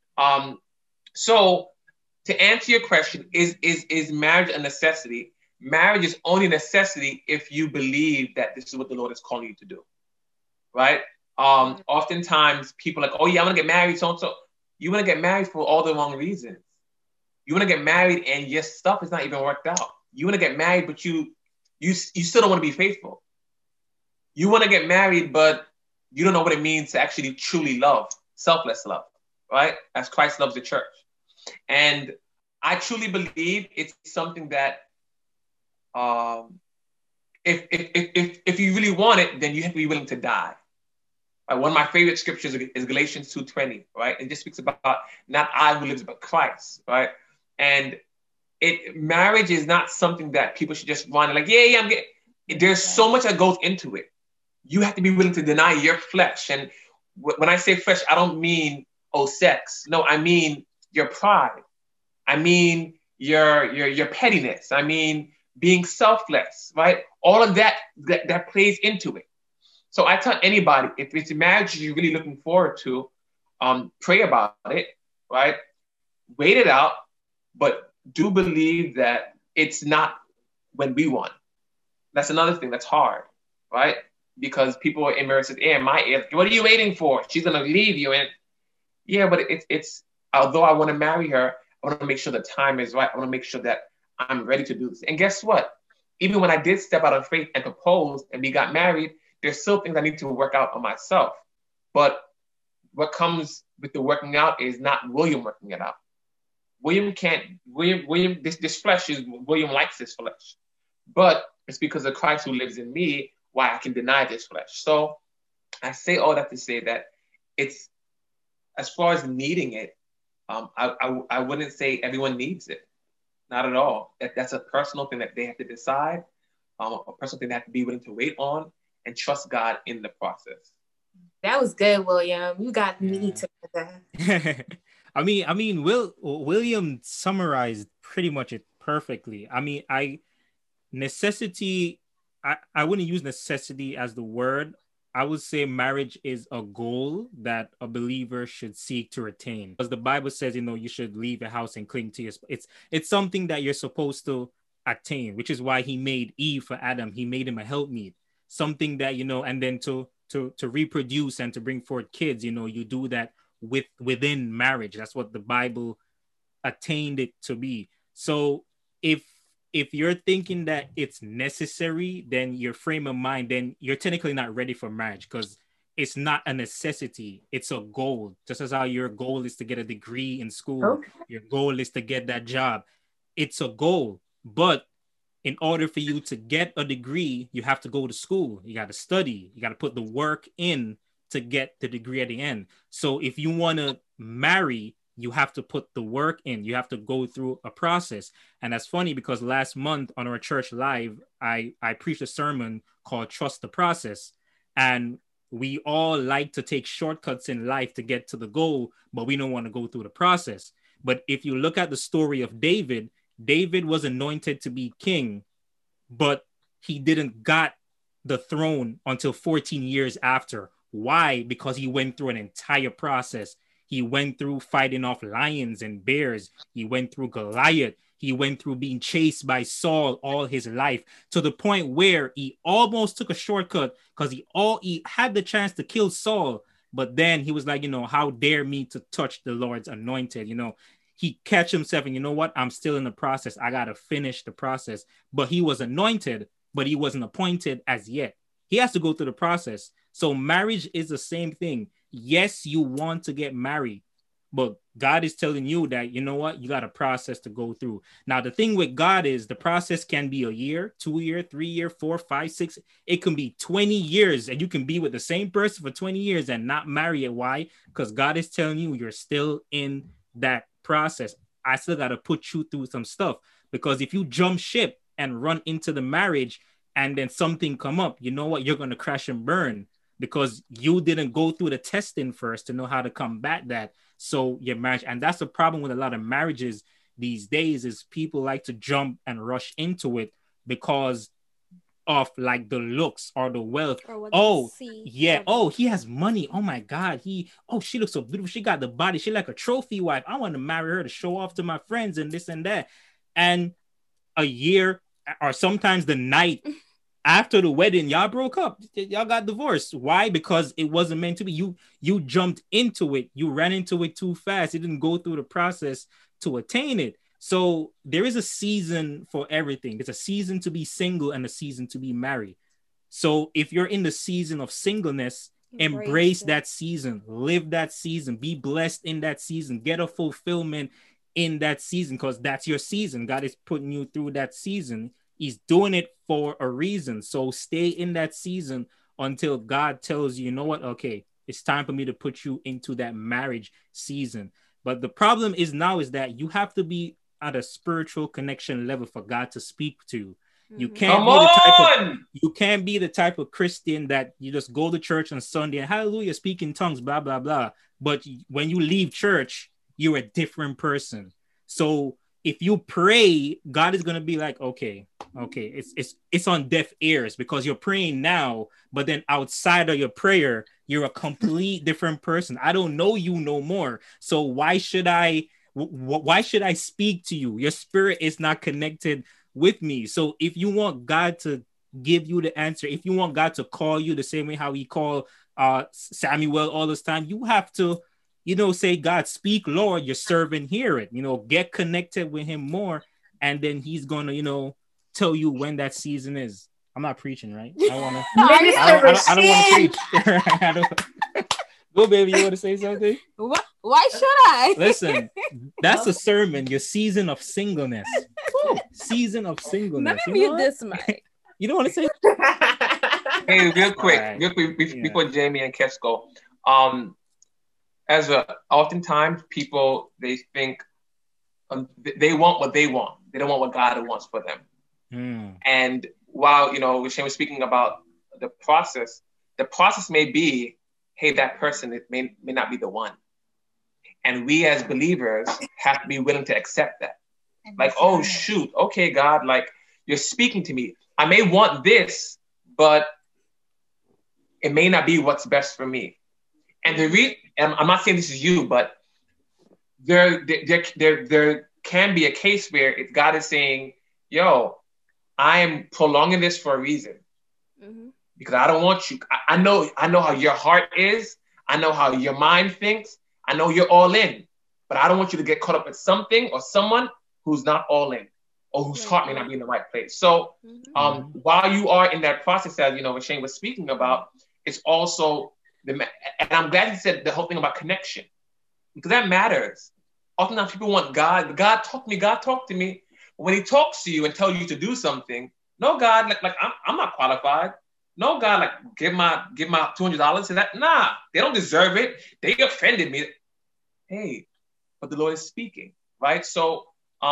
So to answer your question, is marriage a necessity? Marriage is only a necessity if you believe that this is what the Lord is calling you to do, right? Oftentimes people are like, oh yeah, I'm gonna get married, so-and-so. You wanna get married for all the wrong reasons. You wanna get married and your stuff is not even worked out. You wanna get married, but you still don't wanna be faithful. You wanna get married, but you don't know what it means to actually truly love, selfless love, right? As Christ loves the church. And I truly believe it's something that if you really want it, then you have to be willing to die. Right? One of my favorite scriptures is Galatians 2:20, right? It just speaks about not I who lives, but Christ, right? And marriage is not something that people should just run like, yeah, I'm getting. There's so much that goes into it. You have to be willing to deny your flesh. And when I say flesh, I don't mean sex. No, I mean your pride. I mean your pettiness. I mean being selfless, right? All of that plays into it. So I tell anybody, if it's a marriage you're really looking forward to, pray about it, right? Wait it out, but do believe that it's not when we want. That's another thing that's hard, right? Because people are in marriage and say, what are you waiting for? She's gonna leave you. And yeah, but it's although I want to marry her, I want to make sure the time is right. I want to make sure that I'm ready to do this. And guess what? Even when I did step out of faith and propose and we got married, there's still things I need to work out on myself. But what comes with the working out is not William working it out. William, this flesh is, William likes this flesh. But it's because of Christ who lives in me why I can deny this flesh. So I say all that to say that it's, as far as needing it, I wouldn't say everyone needs it. Not at all. That's a personal thing that they have to decide, a personal thing they have to be willing to wait on and trust God in the process. That was good, William. You got me together. I mean, William summarized pretty much it perfectly. I mean, necessity, I wouldn't use necessity as the word. I would say marriage is a goal that a believer should seek to attain. Because the Bible says, you should leave a house and cling to your. It's something that you're supposed to attain, which is why he made Eve for Adam. He made him a helpmeet, something that, and then to reproduce and to bring forth kids, you do that within marriage. That's what the Bible attained it to be. So if you're thinking that it's necessary, then your frame of mind, then you're technically not ready for marriage, because it's not a necessity. It's a goal. Just as how your goal is to get a degree in school, okay. Your goal is to get that job. It's a goal. But in order for you to get a degree, you have to go to school. You got to study. You got to put the work in to get the degree at the end. So if you want to marry, you have to put the work in. You have to go through a process. And that's funny because last month on our church live, I preached a sermon called Trust the Process. And we all like to take shortcuts in life to get to the goal, but we don't want to go through the process. But if you look at the story of David, David was anointed to be king, but he didn't got the throne until 14 years after. Why? Because he went through an entire process. He went through fighting off lions and bears. He went through Goliath. He went through being chased by Saul all his life, to the point where he almost took a shortcut because he had the chance to kill Saul. But then he was like, how dare me to touch the Lord's anointed? He catch himself and what? I'm still in the process. I got to finish the process. But he was anointed, but he wasn't appointed as yet. He has to go through the process. So marriage is the same thing. Yes, you want to get married, but God is telling you that, you know what, you got a process to go through. Now, the thing with God is the process can be a year, 2 year, 3 year, 4, 5, 6. It can be 20 years, and you can be with the same person for 20 years and not marry it. Why? Because God is telling you you're still in that process. I still got to put you through some stuff, because if you jump ship and run into the marriage and then something come up, you know what, you're going to crash and burn, because you didn't go through the testing first to know how to combat that. So your marriage, and that's the problem with a lot of marriages these days, is people like to jump and rush into it because of like the looks or the wealth. Or oh yeah, oh, he has money, oh my God, she looks so beautiful, she got the body, she like a trophy wife, I want to marry her to show off to my friends and this and that. And a year or sometimes the night after the wedding, y'all broke up, y'all got divorced. Why? Because it wasn't meant to be. You jumped into it, you ran into it too fast, you didn't go through the process to attain it. So there is a season for everything. There's a season to be single and a season to be married. So if you're in the season of singleness, embrace that season, live that season, be blessed in that season, get a fulfillment in that season, because that's your season. God is putting you through that season. He's doing it for a reason. So stay in that season until God tells you, you know what? Okay, it's time for me to put you into that marriage season. But the problem is now is that you have to be at a spiritual connection level for God to speak to. You can't be the type of Christian that you just go to church on Sunday and hallelujah, speak in tongues, blah, blah, blah. But when you leave church, you're a different person. So if you pray, God is going to be like, okay, it's on deaf ears, because you're praying now, but then outside of your prayer, you're a complete different person. I don't know you no more. So why should I speak to you? Your spirit is not connected with me. So if you want God to give you the answer, if you want God to call you the same way how he called Samuel all this time, you have to, say, God, speak, Lord, your servant hear it. Get connected with him more, and then he's going to, tell you when that season is. I'm not preaching, right? I don't want to preach. Go, baby, you want to say something? Why should I? Listen, that's a sermon, your season of singleness. Season of singleness. Let me mute this mic. You don't want to say? Hey, real quick, before Jamie and Kes go. Oftentimes people, they think they want what they want. They don't want what God wants for them. And while, Shane was speaking about the process may be, hey, that person may not be the one. And we as believers have to be willing to accept that. Like, oh, shoot. Okay, God, like, you're speaking to me. I may want this, but it may not be what's best for me. And I'm not saying this is you, but there can be a case where if God is saying, yo, I am prolonging this for a reason. Because I don't want you. I know how your heart is. I know how your mind thinks. I know you're all in. But I don't want you to get caught up with something or someone who's not all in, or whose heart may not be in the right place. So while you are in that process, as what Shane was speaking about, it's also and I'm glad he said the whole thing about connection, because that matters. Oftentimes people want God talk to me. When he talks to you and tells you to do something, no, God, like I'm not qualified. No, God, like give my $200 to that. Nah, they don't deserve it. They offended me. Hey, but the Lord is speaking, right? So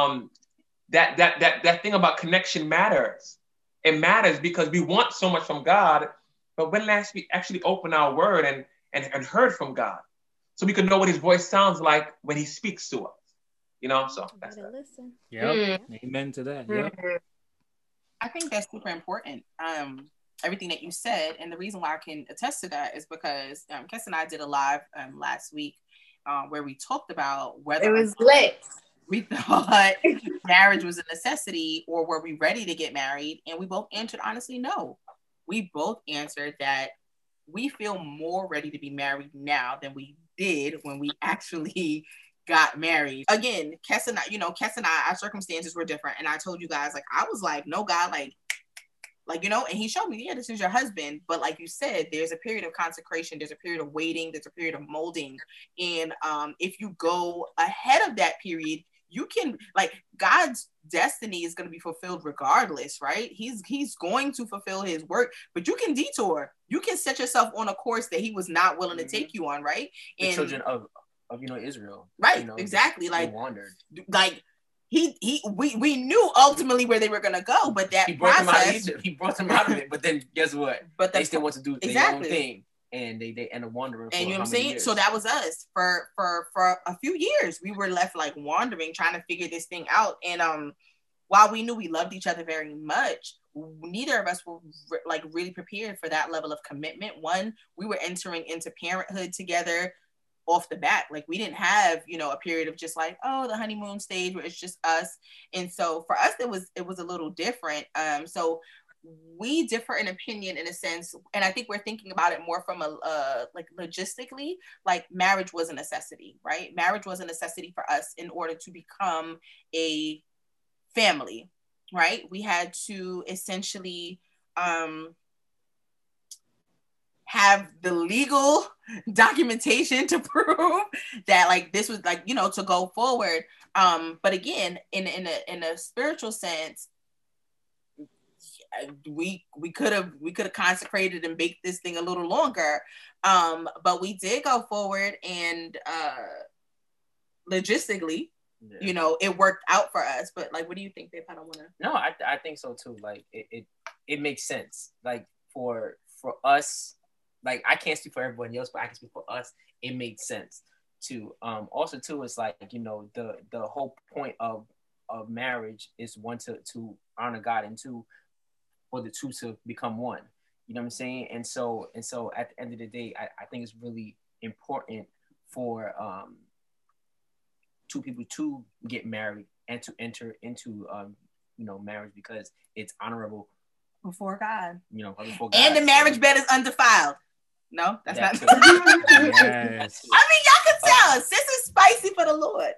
that thing about connection matters. It matters because we want so much from God, but when last we actually opened our word and heard from God, so we could know what his voice sounds like when he speaks to us. So that's that. Listen. Yeah. Amen to that. Yeah. I think that's super important. Everything that you said, and the reason why I can attest to that is because Kes and I did a live last week where we talked about whether it was lit. We thought marriage was a necessity, or were we ready to get married? And we both answered honestly, no. We both answered that we feel more ready to be married now than we did when we actually got married. Again, Kes and I, our circumstances were different. And I told you guys, like, I was like, no, God, like, Like, you know, and he showed me, yeah, this is your husband. But like you said, there's a period of consecration, there's a period of waiting, there's a period of molding. And if you go ahead of that period, you can, like, God's destiny is going to be fulfilled regardless, right? He's going to fulfill his work, but you can detour. You can set yourself on a course that he was not willing to take you on, right? The and children of you know, Israel. Right, you know, exactly. They like wandered. Like we knew ultimately where they were gonna go, but that he brought process, them out of Egypt. He brought them out of it, but then guess what? But they still want to do their own thing. And they end up wandering. And you know what I'm saying? Years? So that was us for a few years. We were left like wandering, trying to figure this thing out. And while we knew we loved each other very much, neither of us were like really prepared for that level of commitment. One, we were entering into parenthood together off the bat. Like, we didn't have, you know, a period of just like, oh, the honeymoon stage where it's just us. And so for us, it was a little different. So we differ in opinion in a sense, and I think we're thinking about it more from a like logistically. Like, marriage was a necessity, right? Marriage was a necessity for us in order to become a family, right? We had to essentially have the legal documentation to prove that, like, this was, like, you know, to go forward. But again, in a spiritual sense, we could have consecrated and baked this thing a little longer, but we did go forward, and logistically, you know, it worked out for us. But like, what do you think, babe? I don't want to. No, I think so too. Like, it makes sense. Like, for us, like, I can't speak for everybody else, but I can speak for us. It made sense to also too. It's like, you know, the whole point of marriage is, one, to honor God, and two, for the two to become one. You know what I'm saying? And so at the end of the day, I think it's really important for two people to get married and to enter into you know, marriage, because it's honorable before God. You know, before God. And the marriage bed is undefiled. No, that's not. Yes. I mean, y'all can tell sis is spicy for the Lord.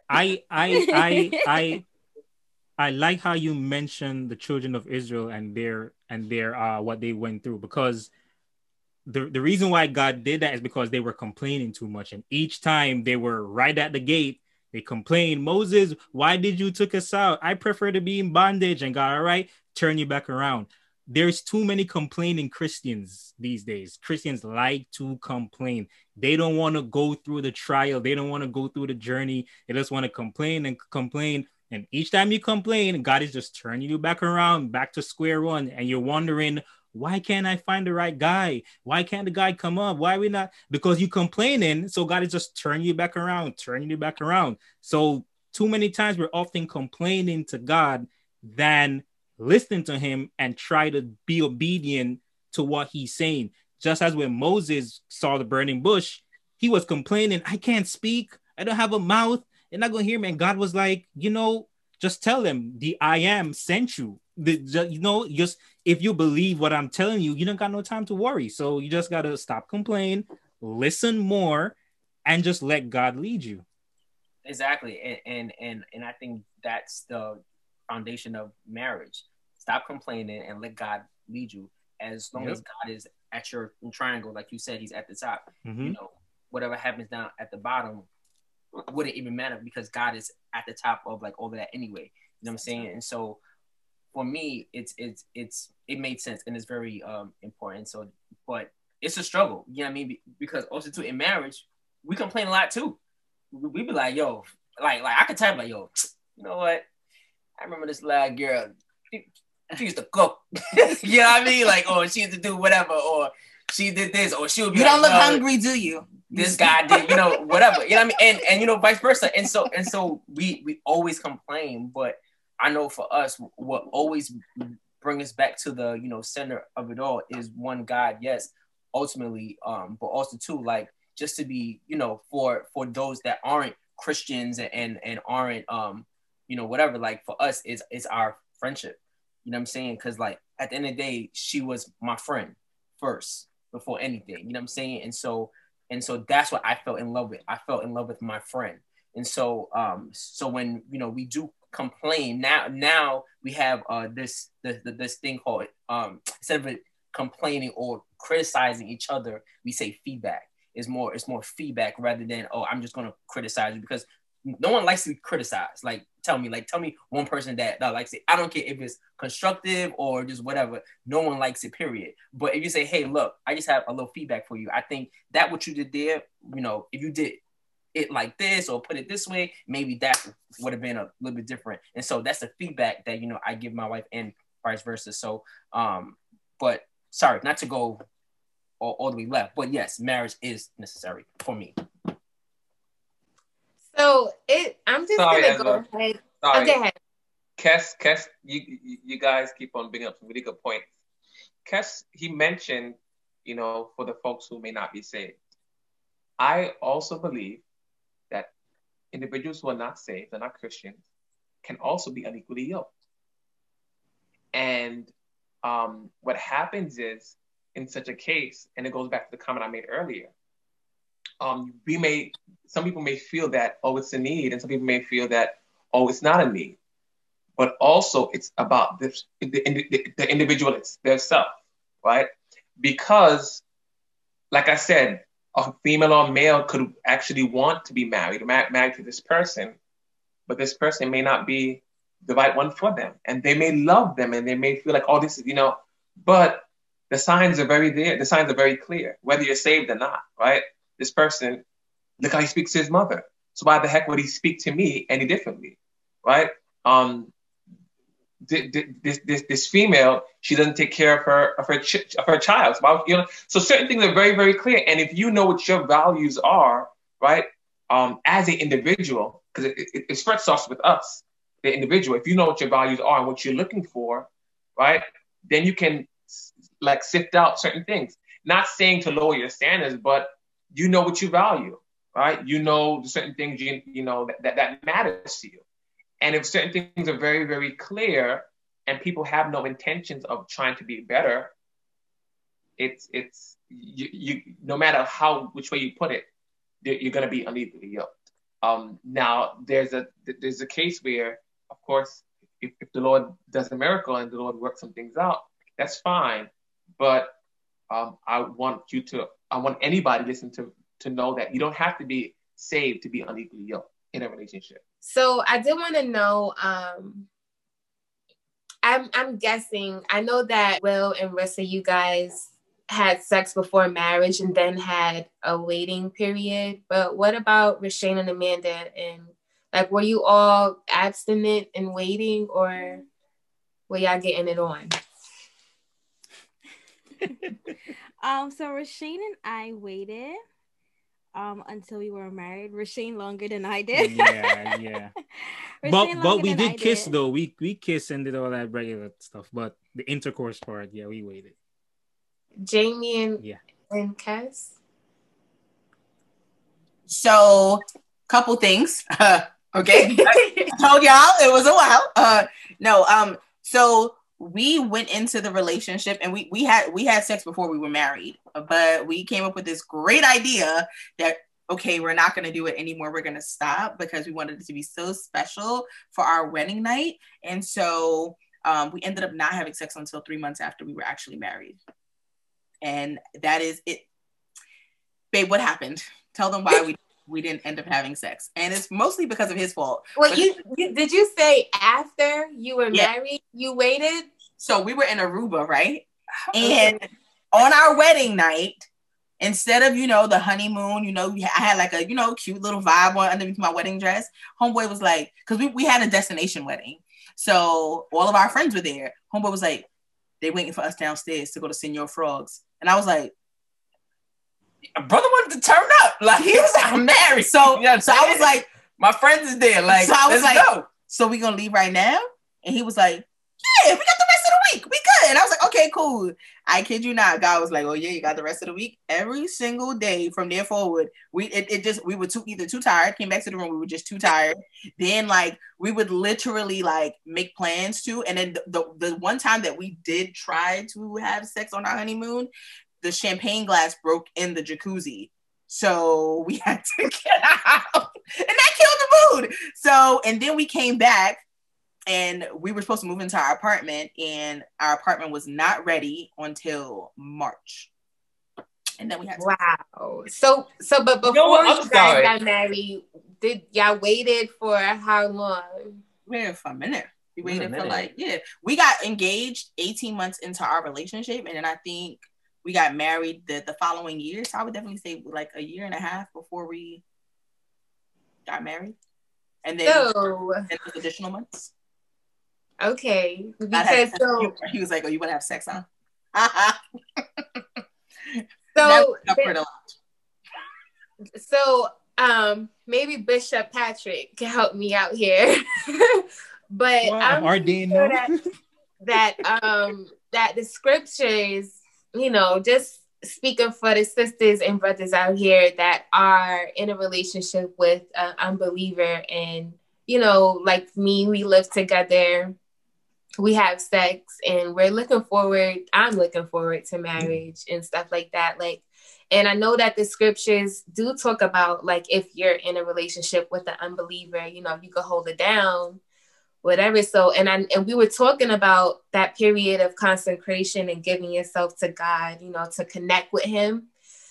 I like how you mentioned the children of Israel and their what they went through, because the reason why God did that is because they were complaining too much, and each time they were right at the gate, they complained, Moses, why did you took us out? I prefer to be in bondage. And God, all right, turn you back around. There's too many complaining Christians these days. Christians like to complain. They don't want to go through the trial. They don't want to go through the journey. They just want to complain and complain. And each time you complain, God is just turning you back around, back to square one. And you're wondering, why can't I find the right guy? Why can't the guy come up? Why are we not? Because you complaining. So God is just turning you back around, turning you back around. So too many times we're often complaining to God than listen to him and try to be obedient to what he's saying. Just as when Moses saw the burning bush, he was complaining, I can't speak. I don't have a mouth. They're not going to hear me. And God was like, you know, just tell them the I am sent you. Just if you believe what I'm telling you, you don't got no time to worry. So you just got to stop complaining, listen more, and just let God lead you. Exactly. And I think that's the foundation of marriage. Stop complaining and let God lead you. As long as God is at your triangle, like you said, he's at the top. You know, whatever happens down at the bottom wouldn't even matter, because God is at the top of like all of that anyway. You know what I'm saying? And so for me, it made sense, and it's very important. So, but it's a struggle. You know what I mean? Because also too, in marriage, we complain a lot too. We be like, yo, like I could type like, yo, you know what? I remember this last girl. She used to cook. You know what I mean? Like, or she used to do whatever, or she did this, or she would be. You don't look hungry, do you? This guy did, you know, whatever. You know what I mean? And you know, vice versa. And so we always complain, but I know for us, what always brings us back to the, you know, center of it all is one God, yes, ultimately, but also too, like, just to be, you know, for those that aren't Christians and aren't you know, whatever, like for us it's our friendship. You know what I'm saying? Because like at the end of the day, she was my friend first before anything. You know what I'm saying? And so that's what I fell in love with. I fell in love with my friend. And so so when, you know, we do complain, now we have this thing called instead of complaining or criticizing each other, we say feedback. It's more feedback rather than, oh, I'm just gonna criticize you, because no one likes to be criticized. Like tell me one person that likes it. I don't care if it's constructive or just whatever. No one likes it, period. But if you say, hey, look, I just have a little feedback for you. I think that what you did there, if you did it like this or put it this way, maybe that would have been a little bit different. And so that's the feedback that, I give my wife and vice versa. So, but sorry, not to go all the way left, but yes, marriage is necessary for me. So I'm just gonna go ahead. Sorry. Go ahead. Kes, you guys keep on bringing up some really good points. Kes, he mentioned, for the folks who may not be saved. I also believe that individuals who are not saved, they're not Christians, can also be unequally yoked. And what happens is, in such a case, and it goes back to the comment I made earlier, some people may feel that, oh, it's a need, and some people may feel that, oh, it's not a need. But also, it's about the individual, their self, right? Because, like I said, a female or male could actually want to be married to this person, but this person may not be the right one for them. And they may love them, and they may feel like, oh, this is, but the signs are very there. The signs are very clear, whether you're saved or not, right? This person, look how he speaks to his mother. So why the heck would he speak to me any differently, right? This female, she doesn't take care of her child. So certain things are very, very clear. And if you know what your values are, right, as an individual, because it first starts with us, the individual. If you know what your values are and what you're looking for, right, then you can sift out certain things. Not saying to lower your standards, but you know what you value, right? You know the certain things that matters to you. And if certain things are very, very clear and people have no intentions of trying to be better, it's you no matter which way you put it, you're going to be unequally yoked. Now there's a case where, of course, if the Lord does a miracle and the Lord works some things out, that's fine. But I want anybody listening to know that you don't have to be saved to be unequally yoked in a relationship. So I did want to know, I'm guessing, I know that Will and Rissa, you guys had sex before marriage and then had a waiting period, but what about Rashane and Amanda? And were you all abstinent and waiting, or were y'all getting it on? So Rashane and I waited until we were married. Rashane longer than I did. Yeah. but we did kiss though. We kissed and did all that regular stuff. But the intercourse part, yeah, we waited. Jamie and Kes? So, couple things. Okay. I told y'all it was a while. So we went into the relationship and we had sex before we were married, but we came up with this great idea that, okay, we're not going to do it anymore. We're going to stop because we wanted it to be so special for our wedding night. And so we ended up not having sex until 3 months after we were actually married. And that is it. Babe, what happened? Tell them why we didn't end up having sex. And it's mostly because of his fault. Well, did you say after you were married, you waited? So we were in Aruba, right? And on our wedding night, instead of, the honeymoon, I had like a, cute little vibe on underneath my wedding dress. Homeboy was like, because we had a destination wedding. So all of our friends were there. Homeboy was like, they waiting for us downstairs to go to Senor Frogs. And I was like, brother wanted to turn up. Like, he was like, I'm married. So I was like, my friends is there. Like, so I was like, go. So we gonna leave right now? And he was like, yeah, we got the rest of the week. We good. And I was like, okay, cool. I kid you not. God was like, oh yeah, you got the rest of the week. Every single day from there forward, we were either too tired, came back to the room, we were just too tired. Then we would literally make plans to. And then the one time that we did try to have sex on our honeymoon, the champagne glass broke in the jacuzzi. So we had to get out. And that killed the mood. So, and then we came back And we were supposed to move into our apartment, and our apartment was not ready until March. And then we had to. Wow. So, but before you guys got married, did y'all waited for how long? We waited for a minute. We waited for we got engaged 18 months into our relationship, and then I think we got married the following year. So I would definitely say like a year and a half before we got married, and then additional months. Okay, because he was like, "Oh, you want to have sex, huh?" So maybe Bishop Patrick can help me out here. But I'm sure that the scriptures, you know, just speaking for the sisters and brothers out here that are in a relationship with an unbeliever, and, you know, like me, we live together, we have sex, and I'm looking forward to marriage and stuff like that. Like, and I know that the scriptures do talk about, like, if you're in a relationship with an unbeliever, you know, you can hold it down, whatever. So, and we were talking about that period of consecration and giving yourself to God, you know, to connect with him.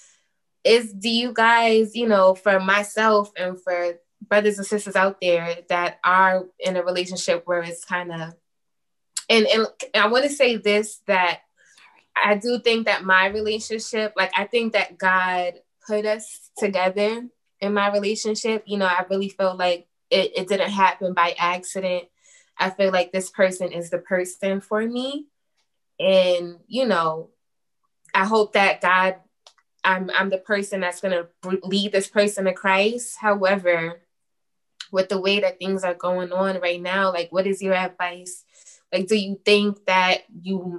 Do you guys, you know, for myself and for brothers and sisters out there that are in a relationship where it's kind of, and I want to say this, that I do think that my relationship, like, I think that God put us together in my relationship. You know, I really feel like it didn't happen by accident. I feel like this person is the person for me. And, you know, I hope that God, I'm the person that's going to lead this person to Christ. However, with the way that things are going on right now, like, what is your advice? Like, do you think that you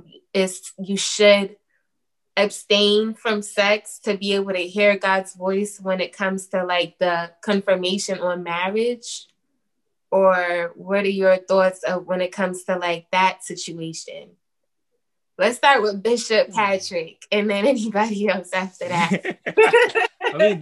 should abstain from sex to be able to hear God's voice when it comes to, like, the confirmation on marriage? Or what are your thoughts of when it comes to, like, that situation? Let's start with Bishop Patrick, and then anybody else after that. I mean,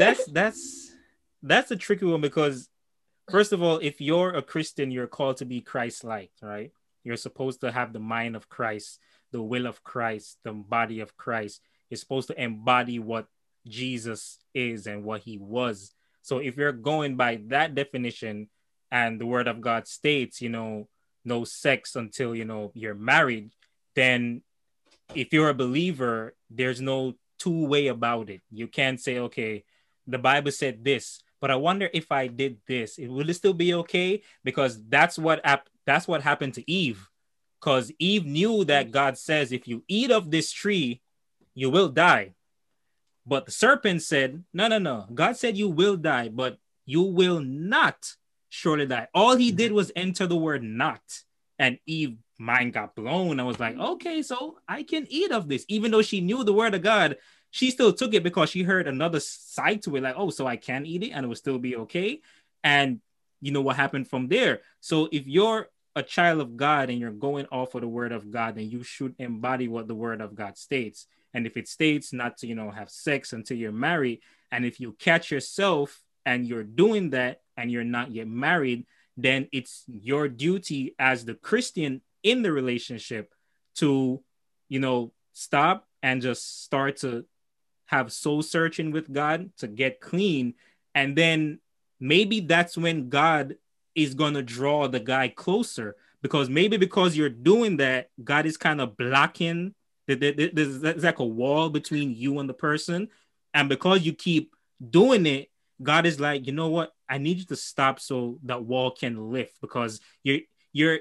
that's a tricky one, because first of all, if you're a Christian, you're called to be Christ-like, right? You're supposed to have the mind of Christ, the will of Christ, the body of Christ. You're supposed to embody what Jesus is and what he was. So if you're going by that definition, and the word of God states, you know, no sex until, you know, you're married, then if you're a believer, there's no two-way about it. You can't say, okay, the Bible said this, but I wonder if I did this, will it still be okay? Because that's what happened to Eve. Because Eve knew that God says, if you eat of this tree, you will die. But the serpent said, no. God said you will die, but you will not surely die. All he did was enter the word not. And Eve, mind got blown. I was like, okay, so I can eat of this. Even though she knew the word of God, she still took it because she heard another side to it. Like, oh, so I can eat it and it will still be okay. And you know what happened from there. So if you're a child of God and you're going off of the word of God, then you should embody what the word of God states. And if it states not to, you know, have sex until you're married, and if you catch yourself and you're doing that and you're not yet married, then it's your duty as the Christian in the relationship to, you know, stop and just start to have soul searching with God to get clean. And then maybe that's when God is going to draw the guy closer, because you're doing that, God is kind of blocking. There's like a wall between you and the person. And because you keep doing it, God is like, you know what? I need you to stop so that wall can lift, because you're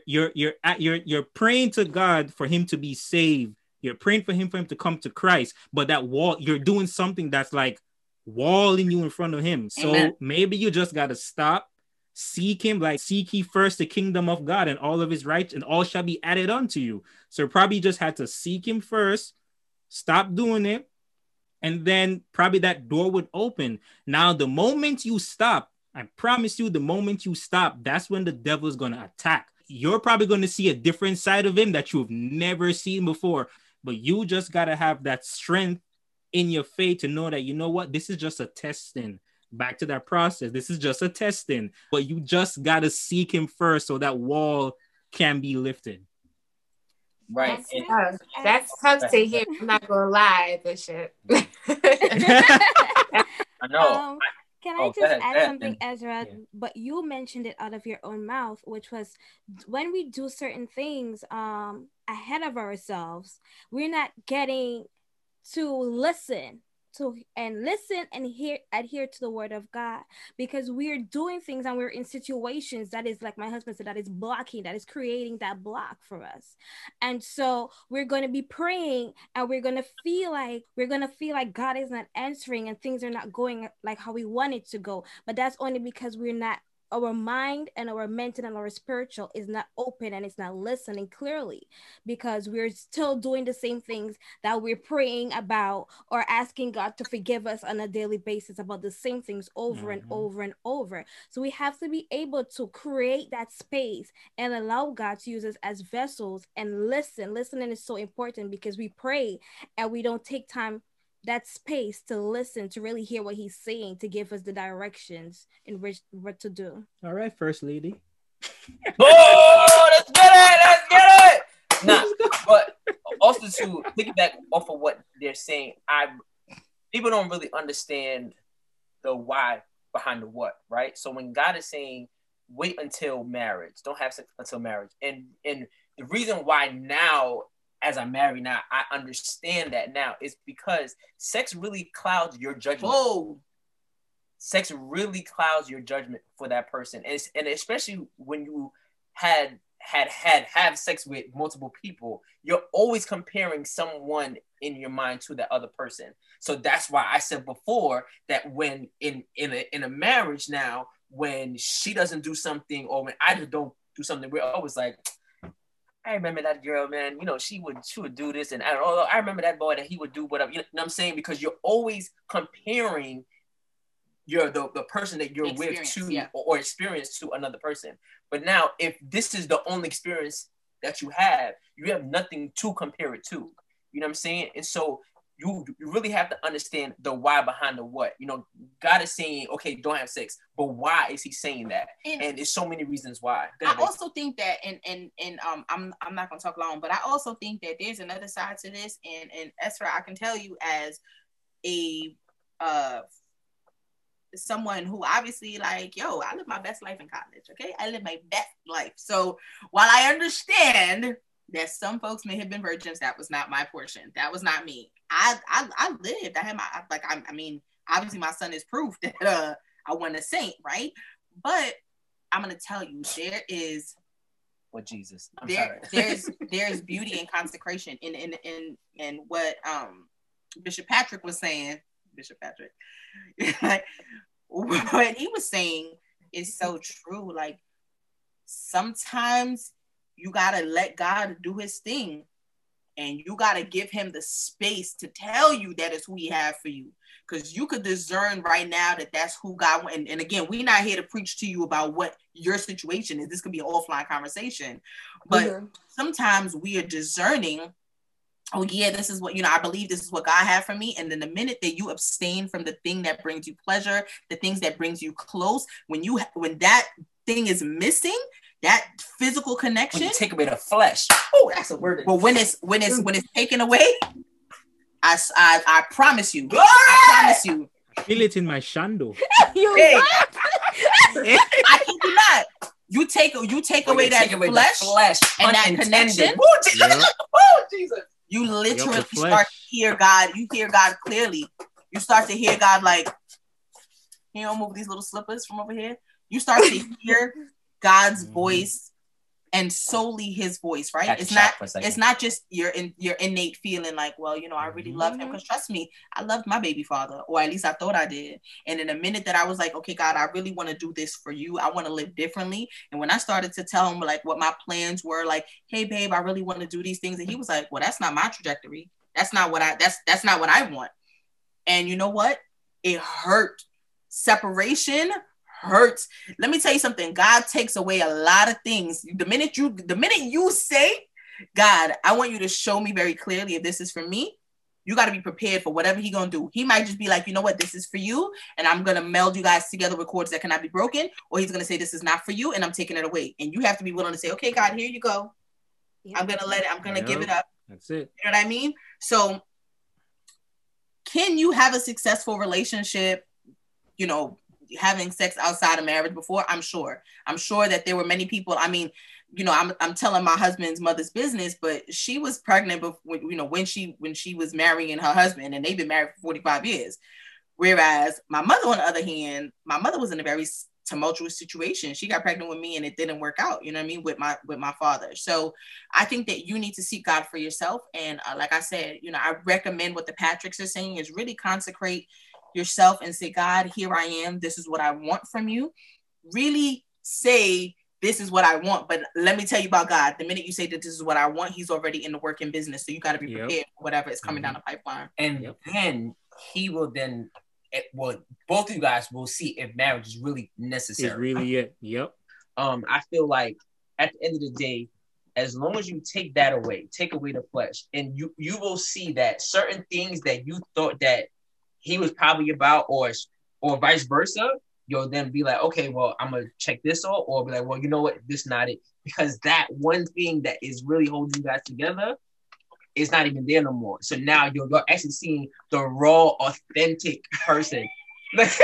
praying to God for him to be saved. You're praying for him to come to Christ. But that wall, you're doing something that's like walling you in front of him. So Amen. Maybe you just got to stop, seek him, like seek ye first the kingdom of God and all of his rights, and all shall be added unto you. So probably just had to seek him first, stop doing it, and then probably that door would open. Now, the moment you stop, I promise you, the moment you stop, that's when the devil is going to attack. You're probably going to see a different side of him that you've never seen before. But you just got to have that strength in your faith to know that, you know what, this is just a testing. Back to that process. This is just a testing. But you just got to seek him first so that wall can be lifted. Right. That's tough to hear. I'm not gonna lie, Bishop. I know. Can I just add something, Ezra? Yeah. But you mentioned it out of your own mouth, which was when we do certain things ahead of ourselves, we're not getting to listen and adhere to the word of God, because we're doing things and we're in situations that is, like my husband said, that is blocking, that is creating that block for us. And so we're going to be praying and we're going to feel like God is not answering and things are not going like how we want it to go. But that's only because our mind and our mental and our spiritual is not open and it's not listening clearly, because we're still doing the same things that we're praying about or asking God to forgive us on a daily basis about the same things over and over and over. So we have to be able to create that space and allow God to use us as vessels and listen. Listening is so important, because we pray and we don't take time, that space to listen, to really hear what he's saying, to give us the directions in which what to do. All right, First Lady. Oh, let's get it. Nah, but also to piggyback off of what they're saying, people don't really understand the why behind the what, right? So when God is saying, wait until marriage, don't have sex until marriage, and the reason why now, as I'm married now, I understand that now, is because sex really clouds your judgment. Oh, sex really clouds your judgment for that person, and especially when you have sex with multiple people, you're always comparing someone in your mind to that other person. So that's why I said before that when in a marriage now, when she doesn't do something or when I don't do something, we're always like, I remember that girl, man. You know, she would do this, and I remember that boy that he would do whatever. You know what I'm saying? Because you're always comparing the person that you're with to or experience to another person. But now, if this is the only experience that you have nothing to compare it to. You know what I'm saying? And so you really have to understand the why behind the what. You know, God is saying, okay, don't have sex, but why is he saying that? And there's so many reasons why. I also think that, and I'm not gonna talk long, but I also think that there's another side to this. And Ezra, I can tell you as a someone who obviously like, I live my best life in college. Okay, I live my best life. So while I understand that some folks may have been virgins, that was not my portion. That was not me. I lived. I had my I mean, obviously my son is proof that I wasn't a saint, right? But I'm gonna tell you, there is what Jesus. There's beauty in consecration in what Bishop Patrick was saying. Bishop Patrick, like what he was saying is so true. Like sometimes you gotta let God do his thing, and you gotta give him the space to tell you that it's who he has for you. Because you could discern right now that that's who God wants. And again, we're not here to preach to you about what your situation is. This could be an offline conversation. But sometimes we are discerning, oh yeah, this is what, I believe this is what God had for me. And then the minute that you abstain from the thing that brings you pleasure, the things that brings you close, when that thing is missing, that physical connection, when you take away the flesh. Oh, that's a word. But when it's taken away, I promise you. I promise you. Feel it in my shando. I kid you not. You take away that flesh and that connection. Oh, Jesus. You literally start to hear God. You hear God clearly. You start to hear God like, you know, move these little slippers from over here. You start to hear God's voice, and solely his voice, right? It's not just your innate feeling like, well, I really love him. Because trust me, I loved my baby father, or at least I thought I did. And in a minute that I was like, okay, God, I really want to do this for you. I want to live differently. And when I started to tell him like what my plans were, like, hey babe, I really want to do these things. And he was like, well, that's not my trajectory. That's not what I want. And you know what? It hurt. Separation hurts. Let me tell you something. God takes away a lot of things. The minute you say, God, I want you to show me very clearly if this is for me, You got to be prepared for whatever he's going to do. He might just be like, you know what, this is for you, and I'm going to meld you guys together with cords that cannot be broken, or he's going to say, this is not for you, and I'm taking it away. And you have to be willing to say, okay, God, here you go. Yep. I'm going to give it up. That's it. You know what I mean? So can you have a successful relationship, you know, having sex outside of marriage before? I'm sure that there were many people. I mean, you know, I'm telling my husband's mother's business, but she was pregnant before, you know, when she was marrying her husband, and they've been married for 45 years. Whereas my mother, on the other hand, my mother was in a very tumultuous situation. She got pregnant with me and it didn't work out, you know what I mean, with my father. So I think that you need to seek God for yourself. And like I said, you know, I recommend what the Patricks are saying is really consecrate yourself and say, God, here I am. This is what I want from you. Really say, this is what I want. But let me tell you about God. The minute you say that this is what I want, he's already in the working business. So you got to be prepared for whatever is coming down the pipeline. And then he will then, well, both of you guys will see if marriage is really necessary. It's really it. Yep. I feel like at the end of the day, as long as you take that away, take away the flesh, and you will see that certain things that you thought that he was probably about, or vice versa, you'll then be like, okay, well, I'm gonna check this off, or be like, well, you know what, this not it, because that one thing that is really holding you guys together is not even there no more. So now you're actually seeing the raw, authentic person. That's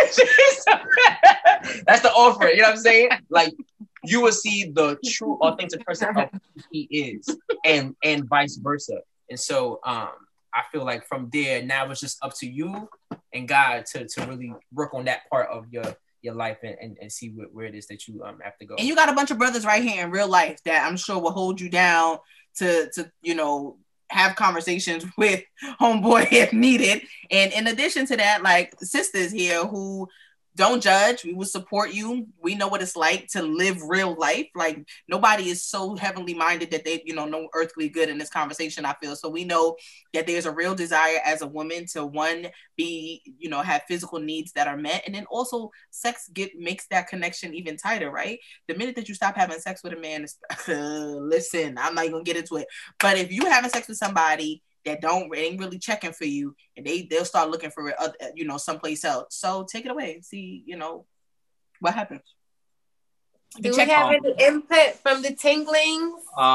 the offer. You know what I'm saying? Like, you will see the true, authentic person of who he is, and vice versa. And so, I feel like from there, now it's just up to you and God to really work on that part of your life and see where it is that you have to go. And you got a bunch of brothers right here in real life that I'm sure will hold you down to you know, have conversations with homeboy if needed. And in addition to that, like, sisters here who don't judge. We will support you. We know what it's like to live real life. Like, nobody is so heavenly minded that they, you know earthly good in this conversation, I feel. So we know that there's a real desire as a woman to, one, be, you know, have physical needs that are met. And then also sex makes that connection even tighter, right? The minute that you stop having sex with a man, listen, I'm not even gonna get into it. But if you having sex with somebody that ain't really checking for you, and they'll start looking for it, you know, someplace else. So take it away and see, you know, what happens. Do we have any input from the tinglings?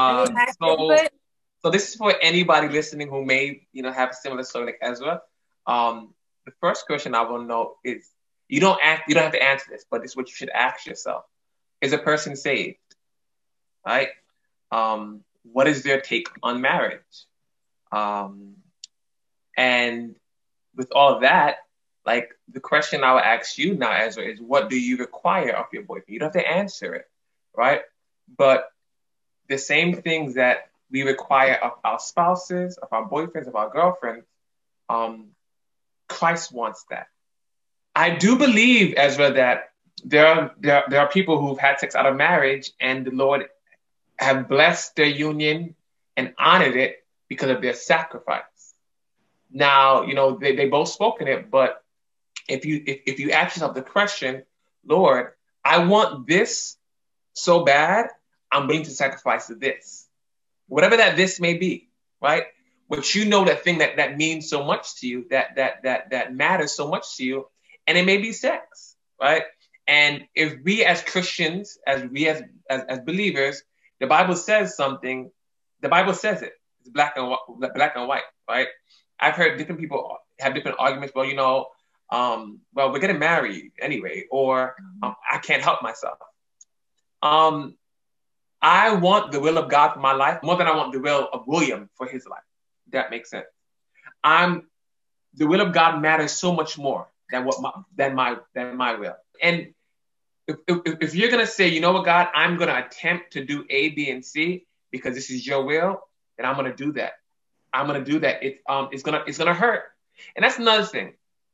So this is for anybody listening who may, you know, have a similar story like Ezra. The first question I want to know is, you don't have to answer this, but this is what you should ask yourself: is a person saved? Right? What is their take on marriage? And with all that, like, the question I would ask you now, Ezra, is what do you require of your boyfriend? You don't have to answer it, right? But the same things that we require of our spouses, of our boyfriends, of our girlfriends, Christ wants that. I do believe, Ezra, that there are people who've had sex out of marriage, and the Lord have blessed their union and honored it because of their sacrifice. Now, you know, they both spoken it, but if you ask yourself the question, Lord, I want this so bad, I'm willing to sacrifice this. Whatever that this may be, right? But you know that thing that means so much to you, that matters so much to you, and it may be sex, right? And if we as Christians, as believers, the Bible says something, the Bible says it. It's black and white, right? I've heard different people have different arguments. Well, you know, well, we're getting married anyway, or I can't help myself. I want the will of God for my life more than I want the will of William for his life. That makes sense. The will of God matters so much more than my will. And if you're gonna say, you know what, God, I'm gonna attempt to do A, B, and C because this is your will, then I'm gonna do that. I'm gonna do that. It's gonna hurt. And that's another thing.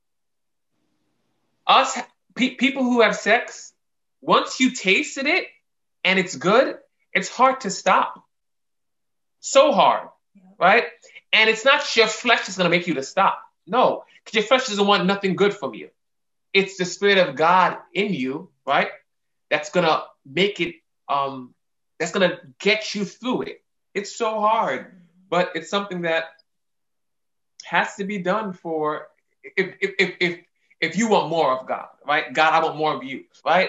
People who have sex, once you tasted it and it's good, it's hard to stop. So hard, right? And it's not your flesh that's gonna make you to stop. No, because your flesh doesn't want nothing good from you. It's the Spirit of God in you, right? That's gonna make it, that's gonna get you through it. It's so hard, but it's something that has to be done for if you want more of God, right? God, I want more of you, right?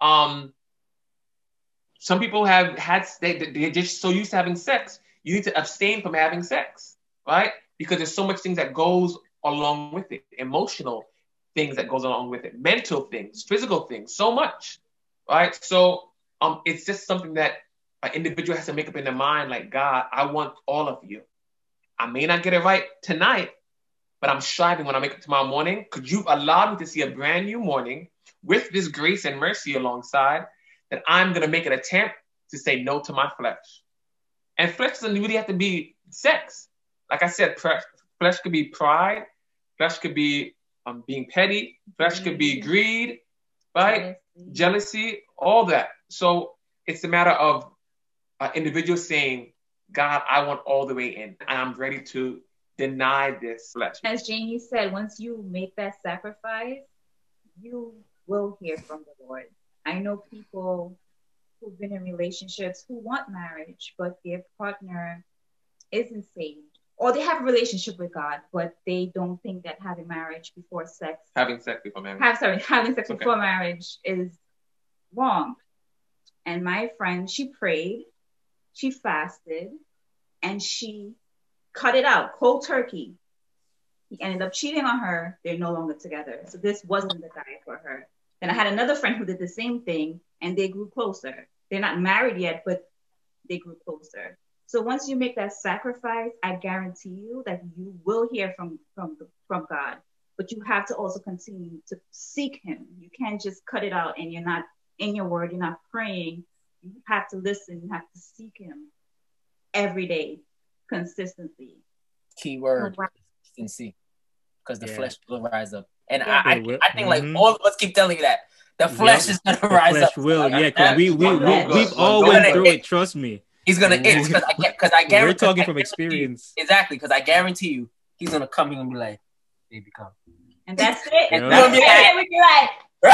Some people they're just so used to having sex. You need to abstain from having sex, right? Because there's so much things that goes along with it, emotional things that goes along with it, mental things, physical things, so much, right? So it's just something that an individual has to make up in their mind, like, God, I want all of you. I may not get it right tonight, but I'm striving when I wake up tomorrow morning. Could you allow me to see a brand new morning with this grace and mercy alongside, that I'm going to make an attempt to say no to my flesh. And flesh doesn't really have to be sex. Like I said, flesh could be pride. Flesh could be being petty. Flesh could be greed, right? Jealousy, all that. So it's a matter of an individual saying, God, I want all the way in, and I'm ready to deny this flesh. As Jamie said, once you make that sacrifice, you will hear from the Lord. I know people who've been in relationships who want marriage, but their partner isn't saved. Or they have a relationship with God, but they don't think that having sex before marriage is wrong. And my friend, she prayed, she fasted, and she cut it out, cold turkey. He ended up cheating on her. They're no longer together. So this wasn't the guy for her. Then I had another friend who did the same thing, and they grew closer. They're not married yet, but they grew closer. So once you make that sacrifice, I guarantee you that you will hear from God. But you have to also continue to seek Him. You can't just cut it out and you're not in your word, you're not praying. You have to listen, you have to seek Him every day, consistently. Keyword, consistency. Because the flesh will rise up. And I think like all of us keep telling you that. The flesh is gonna rise up. The flesh will, because we've all went through it, trust me. He's gonna itch because I guarantee. We're talking from experience. Exactly, because I guarantee you, he's gonna come here and be like, "Baby, come." And that's it. And that's it. We be like,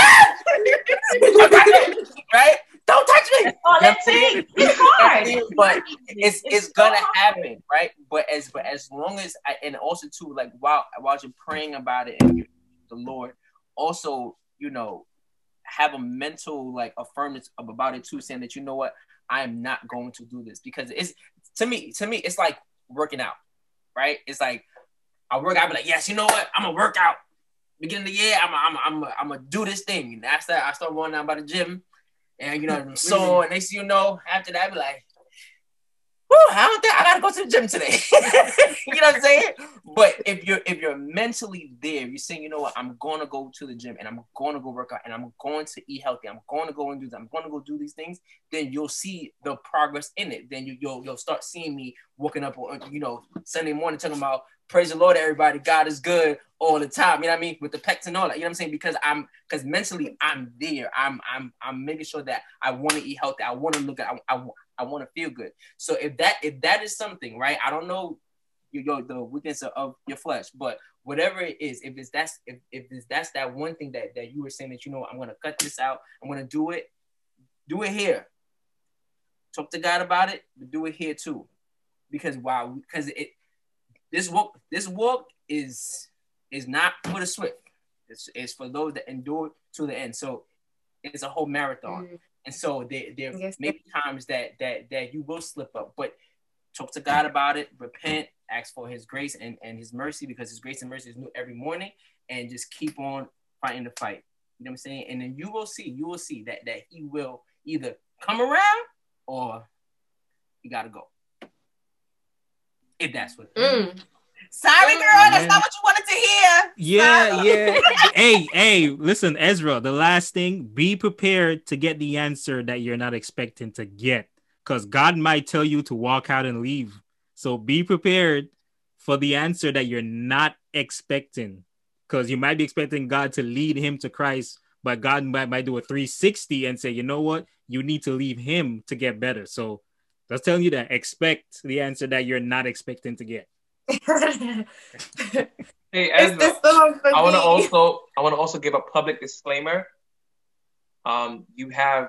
right? Don't touch me. Oh, let's see. It's hard, but it's gonna happen, right? But as long as and also too, like while you're praying about it and the Lord, also have a mental like affirmance about it too, saying that you know what. I am not going to do this because it's to me it's like working out, right? It's like I work out, be like, yes, you know what? I'm gonna work out. Beginning of the year, I'm gonna do this thing. And after that, I start going down by the gym, and I'm sore. And next thing you know, after that, I be like, whoo, I don't think I gotta go to the gym today. You know what I'm saying? But if you're mentally there, you're saying, you know what, I'm gonna go to the gym and I'm gonna go work out and I'm going to eat healthy. I'm gonna go and do that. I'm gonna go do these things. Then you'll see the progress in it. Then you'll start seeing me waking up, Sunday morning talking about praise the Lord, everybody. God is good all the time. You know what I mean? With the pecs and all that. You know what I'm saying? Because mentally I'm there. I'm making sure that I want to eat healthy. I want to look at. I want to feel good. So if that is something, right? I don't know the weakness of your flesh, but whatever it is, if that's that one thing that you were saying that I'm gonna cut this out, I'm gonna do it here. Talk to God about it, but do it here too. Because this walk is not for the swift. It's for those that endure to the end. So it's a whole marathon. Mm-hmm. And so there may be times that you will slip up, but talk to God about it, repent, ask for His grace and His mercy, because His grace and mercy is new every morning, and just keep on fighting the fight. You know what I'm saying? And then you will see that He will either come around or you gotta go. If that's what it is. Sorry, girl, that's not what you wanted to hear. Yeah. Hey, listen, Ezra, the last thing, be prepared to get the answer that you're not expecting to get, because God might tell you to walk out and leave. So be prepared for the answer that you're not expecting, because you might be expecting God to lead him to Christ, but God might do a 360 and say, you know what? You need to leave him to get better. So that's telling you that expect the answer that you're not expecting to get. Hey, Ezra, I want to also give a public disclaimer. You have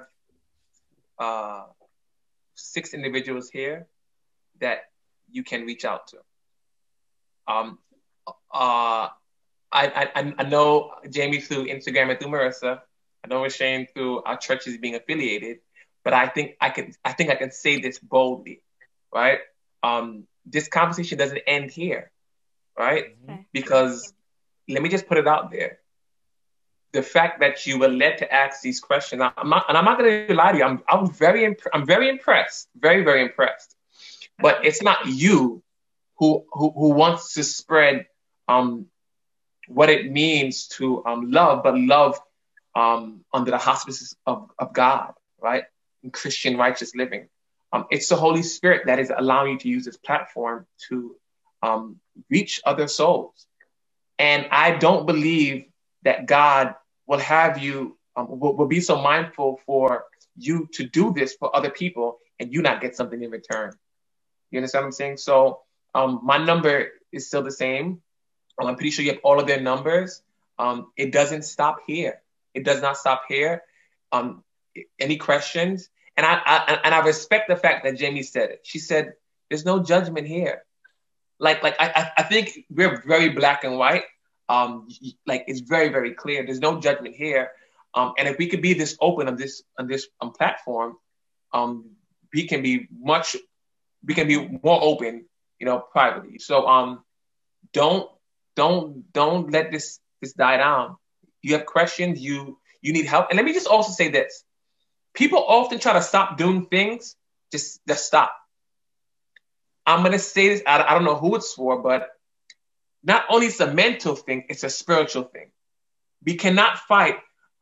6 individuals here that you can reach out to. I know Jamie through Instagram and through Marissa. I know Shane through our churches being affiliated, but I think I can say this boldly, right? This conversation doesn't end here, right? Because let me just put it out there. The fact that you were led to ask these questions, I'm not going to lie to you. I'm very impressed, very, very impressed. But it's not you who wants to spread what it means to love, but love under the auspices of God, right? In Christian righteous living. It's the Holy Spirit that is allowing you to use this platform to reach other souls. And I don't believe that God will have you, will be so mindful for you to do this for other people and you not get something in return. You understand what I'm saying? So my number is still the same. I'm pretty sure you have all of their numbers. It doesn't stop here. It does not stop here. Any questions? And I respect the fact that Jamie said it. She said, there's no judgment here. I think we're very black and white. It's very, very clear. There's no judgment here. And if we could be this open on this platform, we can be more open, privately. So don't let this die down. You have questions, you need help. And let me just also say this. People often try to stop doing things, just stop. I'm going to say this, I don't know who it's for, but not only it's a mental thing, it's a spiritual thing. We cannot fight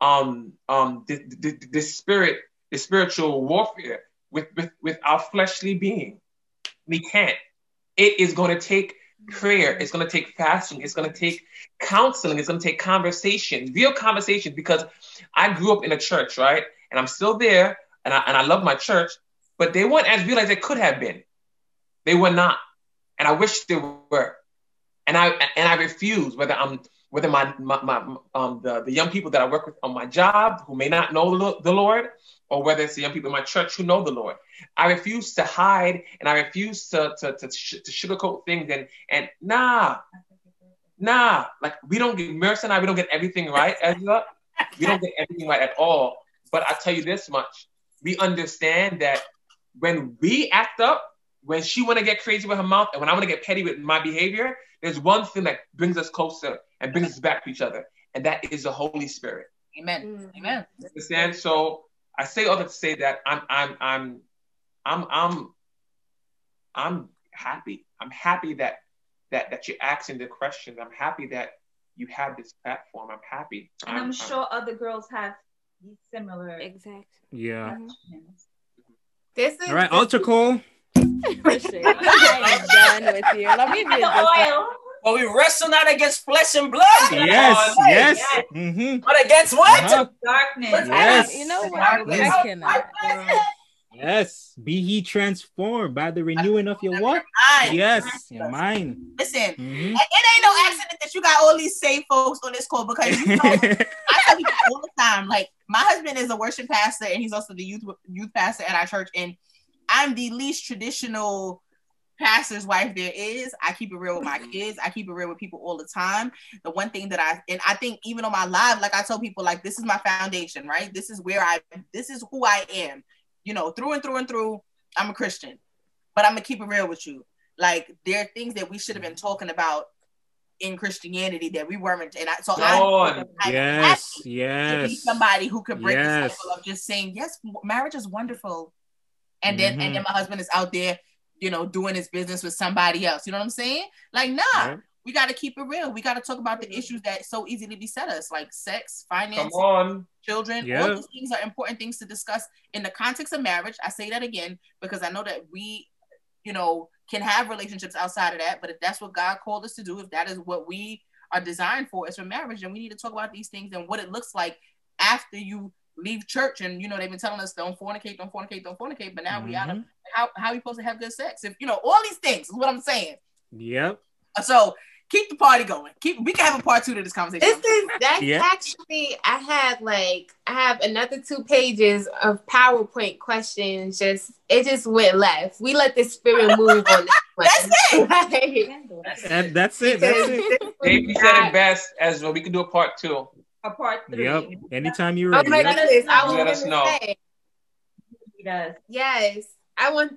the spiritual warfare with our fleshly being. We can't. It is going to take prayer. It's going to take fasting. It's going to take counseling. It's going to take conversations, real conversations, because I grew up in a church, right? And I'm still there, and I love my church, but they weren't as real as they could have been. They were not. And I wish they were. And I refuse, whether the young people that I work with on my job who may not know the Lord, or whether it's the young people in my church who know the Lord. I refuse to hide, and I refuse to sugarcoat things and nah. Like we don't get Marissa and I, we don't get everything right, Ezra. We don't get everything right at all. But I tell you this much: we understand that when we act up, when she want to get crazy with her mouth, and when I want to get petty with my behavior, there's one thing that brings us closer and brings us back to each other, and that is the Holy Spirit. Amen. Amen. Understand? So I say all that to say that I'm happy. I'm happy that you're asking the questions. I'm happy that you have this platform. I'm happy. And I'm sure other girls have these similar. Exactly. Yeah. This is all right, Ultra Cole. I'm done with you. Let me do this. Well, we wrestle not against flesh and blood. Yes. Mm-hmm. But against what? Darkness. Yes. You know what? I cannot. Yes. Be ye transformed by the renewing of your what? Yes, your mind. Listen, it ain't no accident that you got all these safe folks on this call, because I tell people all the time, like, my husband is a worship pastor and he's also the youth pastor at our church, and I'm the least traditional pastor's wife there is. I keep it real with my kids. I keep it real with people all the time. The one thing that I think even on my live, like I tell people, like, this is my foundation, right? This is who I am, through and through and through. I'm a Christian, but I'm gonna keep it real with you. Like, there are things that we should have been talking about in Christianity that we weren't. And I'm yes. to be somebody who could break the cycle of just saying, yes, marriage is wonderful. And then my husband is out there, doing his business with somebody else. You know what I'm saying? Like, nah, we got to keep it real. We got to talk about the issues that so easily beset us, like sex, finance, children. All these things are important things to discuss in the context of marriage. I say that again, because I know that we, can have relationships outside of that. But if that's what God called us to do, if that is what we are designed for, is for marriage, then we need to talk about these things and what it looks like after you leave church. And they've been telling us don't fornicate, but now we out of how are you supposed to have good sex? If all these things is what I'm saying. Yep. So keep the party going. We can have a part 2 to this conversation. Actually, I have another 2 pages of PowerPoint questions. It just went left. We let the spirit move on that. That's it. That's it. This Davey said it best as well. We can do a part 2. A part 3. Yep. Anytime you're Oh ready. my Yep. goodness, I was Let us gonna know. say. He does. Yes, I want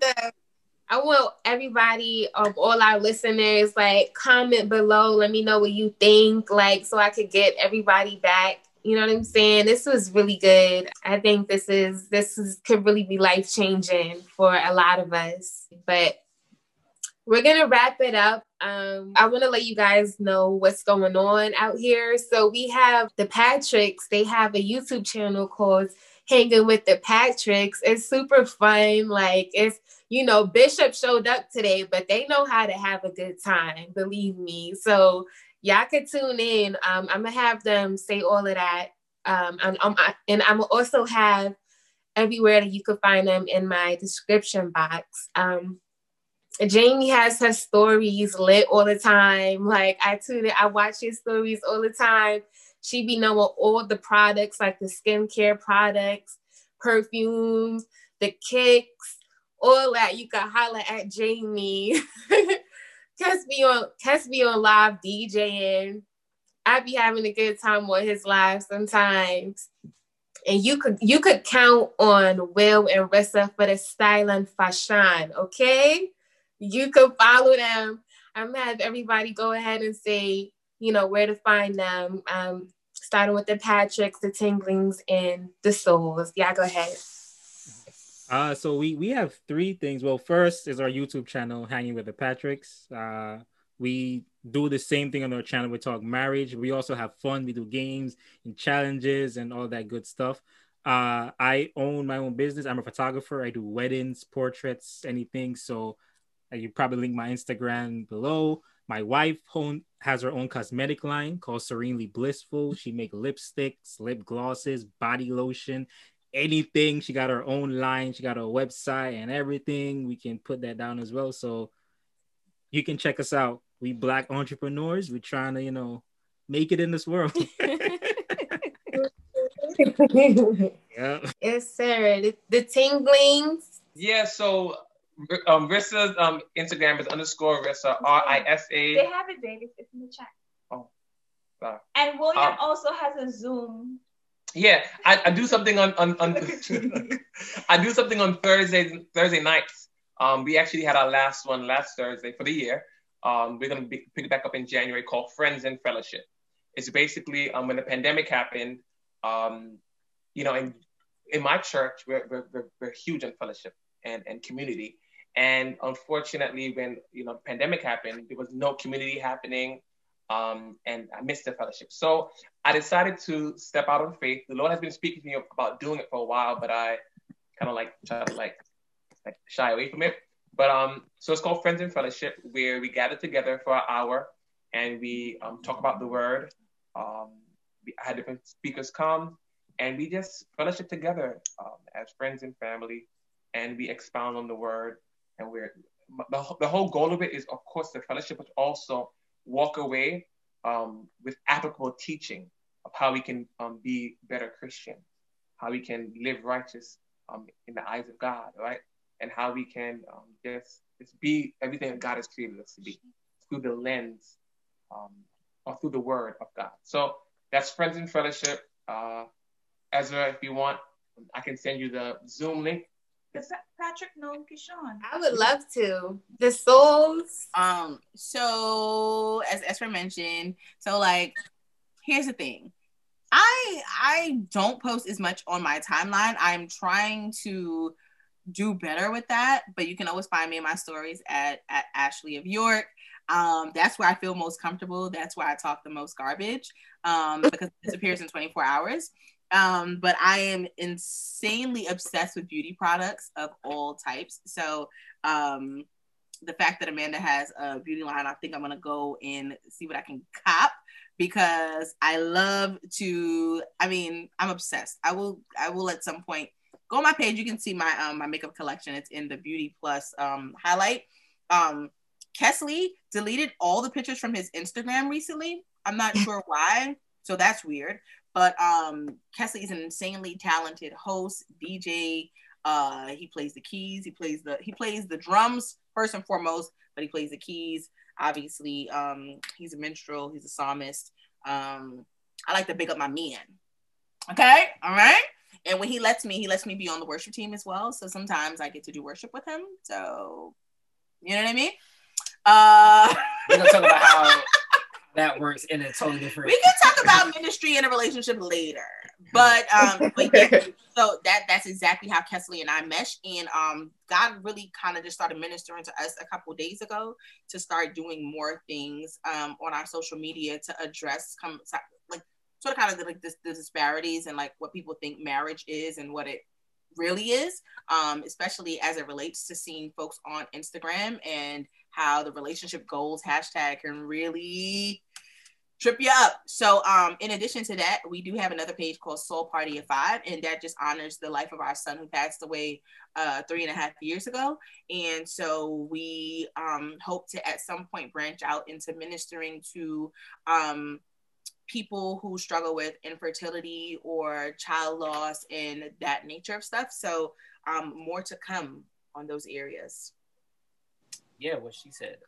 everybody, all our listeners, like, comment below. Let me know what you think, like, so I could get everybody back. You know what I'm saying? This was really good. I think this could really be life changing for a lot of us. But we're gonna wrap it up. I want to let you guys know what's going on out here. So we have the Patricks. They have a YouTube channel called Hanging with the Patricks. It's super fun. Like, it's, Bishop showed up today, but they know how to have a good time, believe me. So y'all could tune in. I'm gonna have them say all of that. And I'm also have everywhere that you can find them in my description box. Jamie has her stories lit all the time. Like, I watch his stories all the time. She be knowing all the products, like the skincare products, perfumes, the kicks, all that. You can holler at Jamie. Catch me on live DJing. I be having a good time on his live sometimes. And you could count on Will and Rissa for the style and fashion, okay? You can follow them. I'm gonna have everybody go ahead and say, where to find them. Starting with the Patricks, the Tinglings, and the Souls. Yeah, go ahead. So we have 3 things. Well, first is our YouTube channel, Hanging with the Patricks. We do the same thing on our channel. We talk marriage. We also have fun. We do games and challenges and all that good stuff. I own my own business. I'm a photographer. I do weddings, portraits, anything. So you probably link my Instagram below. My wife has her own cosmetic line called Serenely Blissful. She makes lipsticks, lip glosses, body lotion, anything. She got her own line. She got her website and everything. We can put that down as well. So you can check us out. We Black entrepreneurs. We're trying to, make it in this world. Yeah. Yes, sir. The Tinglings. Yeah, so Rissa's Instagram is _Rissa, RISA. They have it, David. It's in the chat. Oh, sorry. And William also has a Zoom. Yeah, I do something on I do something on Thursday nights. We actually had our last one last Thursday for the year. We're gonna pick it back up in January, called Friends in Fellowship. It's basically when the pandemic happened, in my church we're huge on fellowship and community. And unfortunately, when the pandemic happened, there was no community happening, and I missed the fellowship. So I decided to step out on faith. The Lord has been speaking to me about doing it for a while, but I kind of try to shy away from it. But so it's called Friends in Fellowship, where we gather together for an hour and we talk about the Word. I had different speakers come, and we just fellowship together as friends and family, and we expound on the Word. And the whole goal of it is, of course, the fellowship, but also walk away with applicable teaching of how we can be better Christians, how we can live righteous in the eyes of God, right? And how we can just be everything that God has created us to be through the lens or through the Word of God. So that's Friends in Fellowship. Ezra, if you want, I can send you the Zoom link. Does Patrick know Kishon? I would love to. The Souls. So as Ezra mentioned, here's the thing. I don't post as much on my timeline. I'm trying to do better with that, but you can always find me in my stories at Ashley of York. That's where I feel most comfortable. That's where I talk the most garbage, because it disappears in 24 hours. But I am insanely obsessed with beauty products of all types. So the fact that Amanda has a beauty line, I think I'm gonna go and see what I can cop, because I love to, I'm obsessed. I will at some point go on my page. You can see my my makeup collection. It's in the Beauty Plus highlight. Kesley deleted all the pictures from his Instagram recently. I'm not sure why, so that's weird. But Kesley is an insanely talented host, DJ. He plays the keys. He plays the drums first and foremost, but he plays the keys. Obviously, he's a minstrel, he's a psalmist. I like to big up my man. Okay, all right. And when he lets me be on the worship team as well. So sometimes I get to do worship with him. So you know what I mean? We're gonna talk about how that works in a totally different. We can talk about ministry and a relationship later. But yeah, so that's exactly how Kesley and I meshed. And God really kind of just started ministering to us a couple of days ago to start doing more things on our social media to address sort of kind of the disparities and like what people think marriage is and what it really is, especially as it relates to seeing folks on Instagram and how the relationship goals hashtag can really trip you up. So in addition to that, we do have another page called Soul Party of 5, and that just honors the life of our son who passed away 3.5 years ago. And so we hope to at some point branch out into ministering to people who struggle with infertility or child loss and that nature of stuff. So more to come on those areas. Yeah, what she said.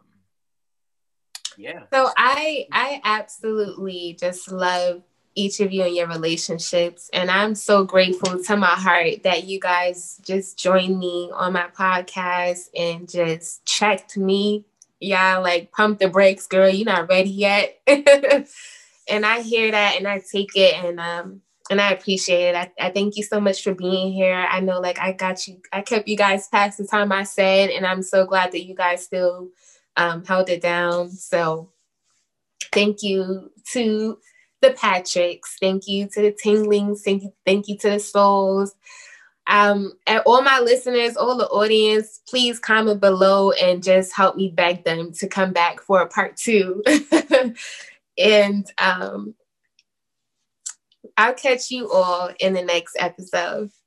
Yeah. So I absolutely just love each of you and your relationships. And I'm so grateful to my heart that you guys just joined me on my podcast and just checked me. Yeah, like pump the brakes, girl. You're not ready yet. And I hear that and I take it and I appreciate it. I thank you so much for being here. I know like I kept you guys past the time I said, and I'm so glad that you guys still held it down. So thank you to the Patricks. Thank you to the Tinglings. Thank you to the Souls. And all my listeners, all the audience, please comment below and just help me beg them to come back for a part 2. And I'll catch you all in the next episode.